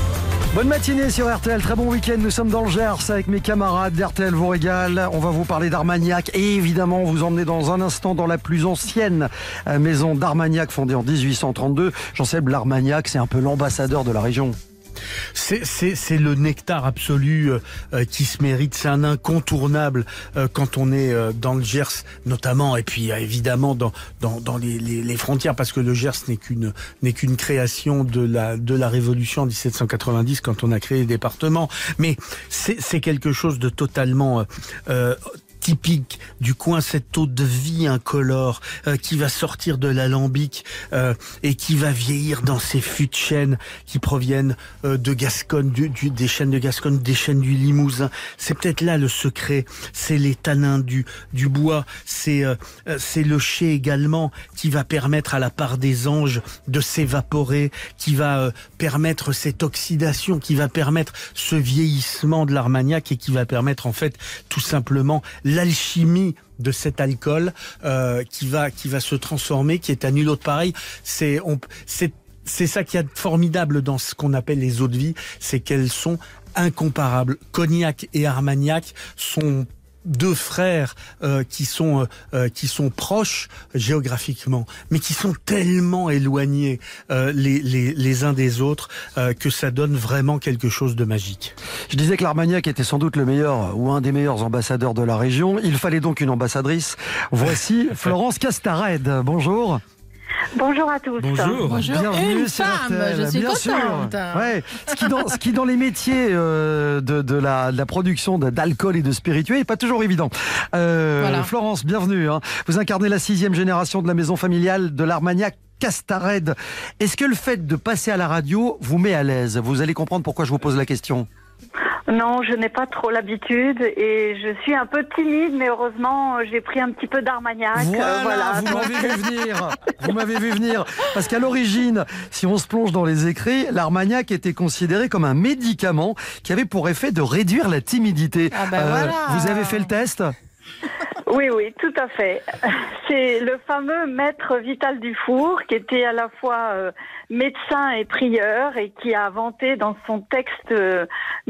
Speaker 2: Bonne matinée sur R T L, très bon week-end, nous sommes dans le Gers avec mes camarades d'R T L vous régale. On va vous parler d'Armagnac et évidemment vous emmener dans un instant dans la plus ancienne maison d'Armagnac fondée en dix-huit cent trente-deux. Jean-Seb, l'Armagnac, c'est un peu l'ambassadeur de la région.
Speaker 5: C'est, c'est, c'est le nectar absolu euh, qui se mérite. C'est un incontournable euh, quand on est euh, dans le Gers, notamment, et puis euh, évidemment dans dans, dans les, les, les frontières, parce que le Gers n'est qu'une n'est qu'une création de la de la Révolution en dix-sept cent quatre-vingt-dix quand on a créé les départements. Mais c'est c'est quelque chose de totalement euh, euh, typique du coin, cette eau de vie incolore euh, qui va sortir de l'alambic euh, et qui va vieillir dans ces fûts de chêne qui proviennent euh, de Gascogne, du, du, des chênes de Gascogne, des chênes du Limousin. C'est peut-être là le secret, c'est les tanins du, du bois, c'est euh, c'est le chai également qui va permettre à la part des anges de s'évaporer, qui va euh, permettre cette oxydation, qui va permettre ce vieillissement de l'Armagnac et qui va permettre en fait tout simplement l'alchimie de cet alcool euh, qui va qui va se transformer, qui est à nul autre pareil. C'est on c'est c'est ça qui est formidable dans ce qu'on appelle les eaux de vie, c'est qu'elles sont incomparables. Cognac et Armagnac sont deux frères euh, qui sont euh, qui sont proches géographiquement, mais qui sont tellement éloignés euh, les, les les uns des autres euh, que ça donne vraiment quelque chose de magique.
Speaker 2: Je disais que l'Armagnac était sans doute le meilleur ou un des meilleurs ambassadeurs de la région. Il fallait donc une ambassadrice. Voici Florence Castarède. Bonjour.
Speaker 12: Bonjour à tous.
Speaker 5: Bonjour.
Speaker 4: Bonjour.
Speaker 2: Bienvenue
Speaker 4: Une
Speaker 2: sur
Speaker 4: femme,
Speaker 2: R T L,
Speaker 4: je suis
Speaker 2: bien
Speaker 4: contente.
Speaker 2: sûr. Ouais. Ce qui dans, ce qui dans les métiers euh, de, de, la, de la production de- d'alcool et de spiritueux n'est pas toujours évident. Euh,
Speaker 4: Voilà.
Speaker 2: Florence, bienvenue. Hein. Vous incarnez la sixième génération de la maison familiale de l'Armagnac Castarède. Est-ce que le fait de passer à la radio vous met à l'aise? Vous allez comprendre pourquoi je vous pose la question.
Speaker 12: Non, je n'ai pas trop l'habitude et je suis un peu timide, mais heureusement, j'ai pris un petit peu d'Armagnac.
Speaker 2: Voilà,
Speaker 12: euh, voilà.
Speaker 2: vous m'avez vu venir. Vous m'avez vu venir. Parce qu'à l'origine, si on se plonge dans les écrits, l'Armagnac était considéré comme un médicament qui avait pour effet de réduire la timidité.
Speaker 4: Ah ben voilà.
Speaker 2: Vous avez fait le test?
Speaker 12: Oui, oui, tout à fait. C'est le fameux maître Vital Dufour, qui était à la fois euh, médecin et prieur et qui a inventé dans son texte euh,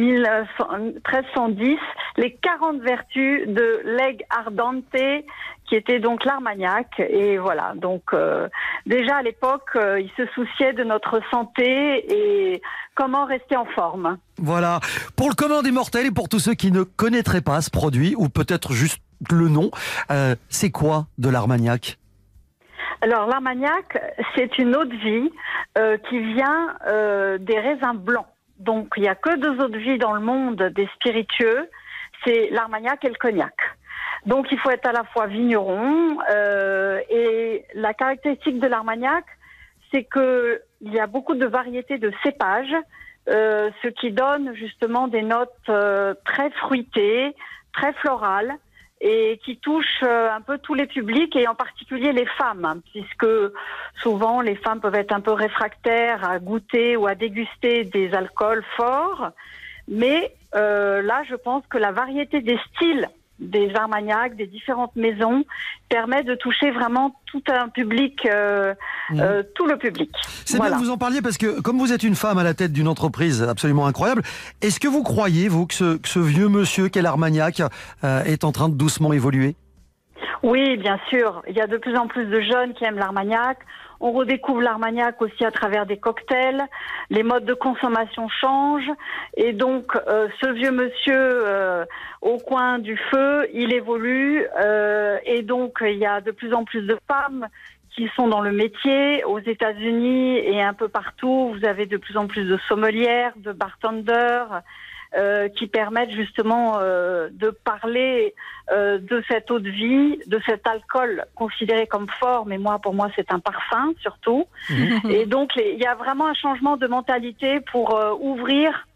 Speaker 12: treize cent dix les quarante vertus de l'aigle ardente, qui était donc l'Armagnac. Et voilà, donc euh, déjà à l'époque, euh, il se souciait de notre santé et comment rester en forme.
Speaker 2: Voilà. Pour le commun des mortels et pour tous ceux qui ne connaîtraient pas ce produit, ou peut-être juste le nom, euh, c'est quoi de l'Armagnac?
Speaker 12: Alors l'Armagnac, c'est une eau de vie euh, qui vient euh, des raisins blancs. Donc il n'y a que deux eaux de vie dans le monde des spiritueux, c'est l'Armagnac et le cognac. Donc il faut être à la fois vigneron euh, et la caractéristique de l'Armagnac, c'est que il y a beaucoup de variétés de cépages, euh, ce qui donne justement des notes euh, très fruitées, très florales, et qui touche euh, un peu tous les publics et en particulier les femmes, hein, puisque souvent les femmes peuvent être un peu réfractaires à goûter ou à déguster des alcools forts. Mais euh, là, je pense que la variété des styles des Armagnac, des différentes maisons, permet de toucher vraiment tout un public, euh, mmh. euh, tout le public.
Speaker 2: C'est
Speaker 12: voilà.
Speaker 2: bien que vous en parliez parce que comme vous êtes une femme à la tête d'une entreprise absolument incroyable, est-ce que vous croyez, vous, que ce, que ce vieux monsieur qu'est l'Armagnac euh, est en train de doucement évoluer?
Speaker 12: Oui, bien sûr. Il y a de plus en plus de jeunes qui aiment l'Armagnac. On redécouvre l'Armagnac aussi à travers des cocktails. Les modes de consommation changent. Et donc, euh, ce vieux monsieur euh, au coin du feu, il évolue. Euh, et donc, il y a de plus en plus de femmes qui sont dans le métier. Aux États-Unis et un peu partout, vous avez de plus en plus de sommelières, de bartenders, Euh, qui permettent justement euh, de parler euh, de cette eau de vie, de cet alcool considéré comme fort, mais moi, pour moi, c'est un parfum surtout. Et donc, il y a vraiment un changement de mentalité pour euh, ouvrir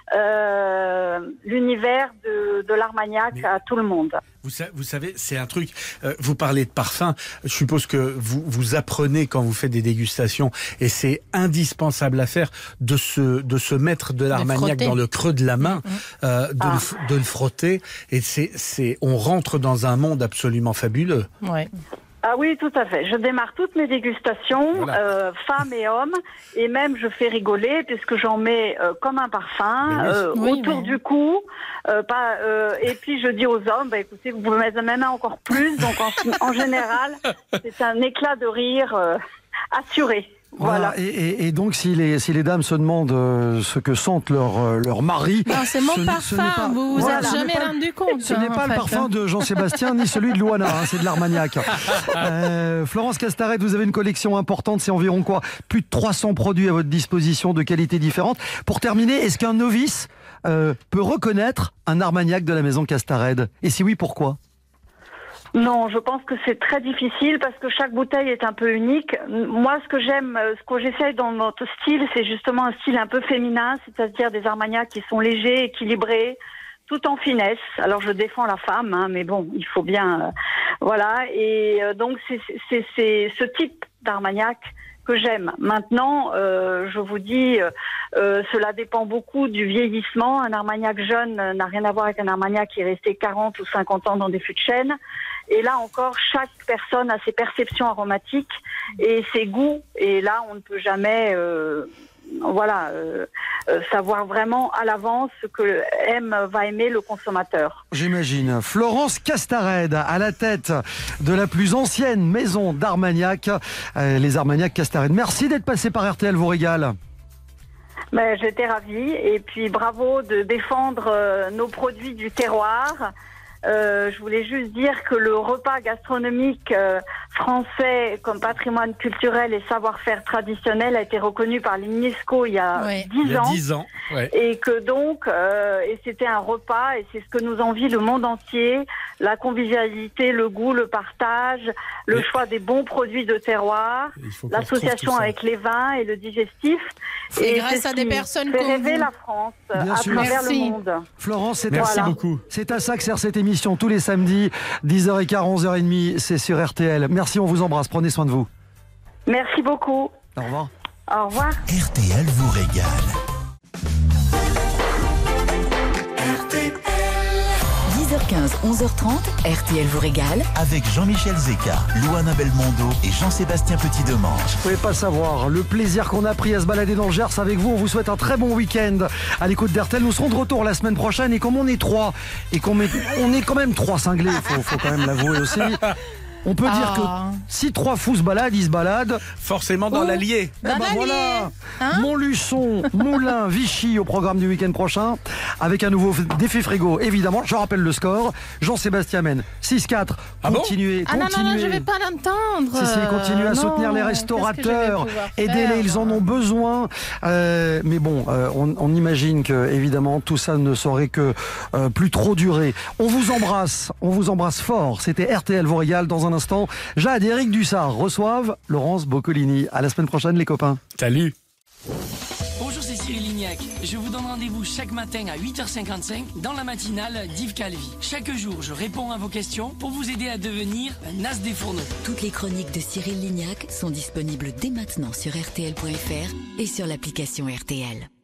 Speaker 14: euh, l'univers de, de l'Armagnac
Speaker 5: Mais...
Speaker 14: à tout le monde.
Speaker 5: Vous, vous savez, c'est un truc, euh, vous parlez de parfum, je suppose que vous, vous apprenez quand vous faites des dégustations, et c'est indispensable à faire de se, de se mettre de l'Armagnac dans le creux de la main, mmh. euh, de, ah. le, de le frotter, et c'est, c'est, on rentre dans un monde absolument fabuleux.
Speaker 4: Ouais.
Speaker 14: Ah oui, tout à fait. Je démarre toutes mes dégustations, voilà. euh, femmes et hommes, et même je fais rigoler puisque j'en mets euh, comme un parfum oui. euh, oui, autour mais... du cou. Euh, pas, euh, et puis je dis aux hommes, bah, écoutez, vous pouvez mettre même encore plus. Donc en, en général, c'est un éclat de rire euh, assuré.
Speaker 2: Voilà. voilà. Et, et, et donc, si les, si les dames se demandent euh, ce que sentent leur, euh, leur mari...
Speaker 4: Non, c'est mon ce, parfum, ce pas, vous vous voilà, êtes jamais pas, rendu compte.
Speaker 2: Ce hein, n'est pas le fait, parfum hein. de Jean-Sébastien ni celui de Louana, hein, c'est de l'Armagnac. euh, Florence Castarède, vous avez une collection importante, c'est environ quoi ? Plus de trois cents produits à votre disposition de qualités différentes. Pour terminer, est-ce qu'un novice euh, peut reconnaître un Armagnac de la maison Castarède ? Et si oui, pourquoi ?
Speaker 14: Non, je pense que c'est très difficile parce que chaque bouteille est un peu unique. Moi, ce que j'aime, ce que j'essaye dans notre style, c'est justement un style un peu féminin, c'est-à-dire des Armagnacs qui sont légers, équilibrés, tout en finesse. Alors, je défends la femme, hein, mais bon, il faut bien... Euh, voilà, et euh, donc c'est, c'est, c'est ce type d'Armagnac que j'aime. Maintenant, euh, je vous dis, euh, cela dépend beaucoup du vieillissement. Un Armagnac jeune n'a rien à voir avec un Armagnac qui est resté quarante ou cinquante ans dans des fûts de chêne. Et là encore, chaque personne a ses perceptions aromatiques et ses goûts. Et là, on ne peut jamais, euh, voilà, euh, euh, savoir vraiment à l'avance ce que aime, va aimer le consommateur.
Speaker 2: J'imagine. Florence Castarède, à la tête de la plus ancienne maison d'Armagnac, euh, les Armagnac Castarède. Merci d'être passé par R T L vous régale.
Speaker 14: Ben, j'étais ravie. Et puis bravo de défendre euh, nos produits du terroir. Euh, je voulais juste dire que le repas gastronomique euh, français comme patrimoine culturel et savoir-faire traditionnel a été reconnu par l'UNESCO il y a
Speaker 5: ouais.
Speaker 14: dix ans.
Speaker 5: Il y a dix ans, ouais.
Speaker 14: Et que donc, euh, et c'était un repas, et c'est ce que nous envie le monde entier, la convivialité, le goût, le partage, le Mais... choix des bons produits de terroir, l'association avec les vins et le digestif.
Speaker 4: Et, et grâce à des personnes
Speaker 14: fait
Speaker 4: comme
Speaker 14: rêver
Speaker 4: vous.
Speaker 14: la France
Speaker 2: Bien
Speaker 14: à
Speaker 2: sûr.
Speaker 14: travers
Speaker 4: Merci.
Speaker 14: le monde.
Speaker 2: Florence, c'est
Speaker 5: Merci
Speaker 2: à,
Speaker 5: beaucoup.
Speaker 2: C'est à ça que sert cette émission tous les samedis, dix heures quinze, onze heures trente, c'est sur R T L. Merci, on vous embrasse, prenez soin de vous.
Speaker 14: Merci beaucoup.
Speaker 2: Au revoir.
Speaker 14: Au revoir.
Speaker 1: R T L vous régale.
Speaker 3: dix heures quinze, onze heures trente, R T L vous régale.
Speaker 1: Avec Jean-Michel Zeka, Louana Belmondo et Jean-Sébastien Petit-Demange.
Speaker 2: Vous pouvez pas savoir le plaisir qu'on a pris à se balader dans le Gers avec vous. On vous souhaite un très bon week-end à l'écoute d'R T L. Nous serons de retour la semaine prochaine et comme on est trois et qu'on met, on est quand même trois cinglés, faut, faut quand même l'avouer aussi. On peut ah. dire que si trois fous se baladent, ils se baladent
Speaker 5: forcément dans
Speaker 4: oh.
Speaker 5: l'Allier.
Speaker 4: Dans
Speaker 2: Eh ben
Speaker 4: l'Allier.
Speaker 2: voilà,
Speaker 4: hein
Speaker 2: Montluçon, Moulins, Vichy au programme du week-end prochain, avec un nouveau défi frigo. Évidemment, je rappelle le score. Jean-Sébastien mène six quatre.
Speaker 5: Ah
Speaker 2: continuez,
Speaker 4: bon ah
Speaker 2: continuez.
Speaker 4: non, non, non, je vais pas l'entendre.
Speaker 2: Si, si, continuez à
Speaker 4: non,
Speaker 2: soutenir les restaurateurs. Aidez-les, ils en ont
Speaker 4: moi
Speaker 2: besoin. Euh, mais bon, euh, on, on imagine que évidemment tout ça ne saurait que euh, plus trop durer. On vous embrasse, on vous embrasse fort. C'était R T L vous régale. Dans un instant, Jade et Eric Dussard reçoivent Laurence Boccolini. À la semaine prochaine, les copains.
Speaker 5: Salut.
Speaker 15: Bonjour, c'est Cyril Lignac. Je vous donne rendez-vous chaque matin à huit heures cinquante-cinq dans la matinale d'Yves Calvi. Chaque jour, je réponds à vos questions pour vous aider à devenir un as des fourneaux.
Speaker 3: Toutes les chroniques de Cyril Lignac sont disponibles dès maintenant sur R T L point F R et sur l'application R T L.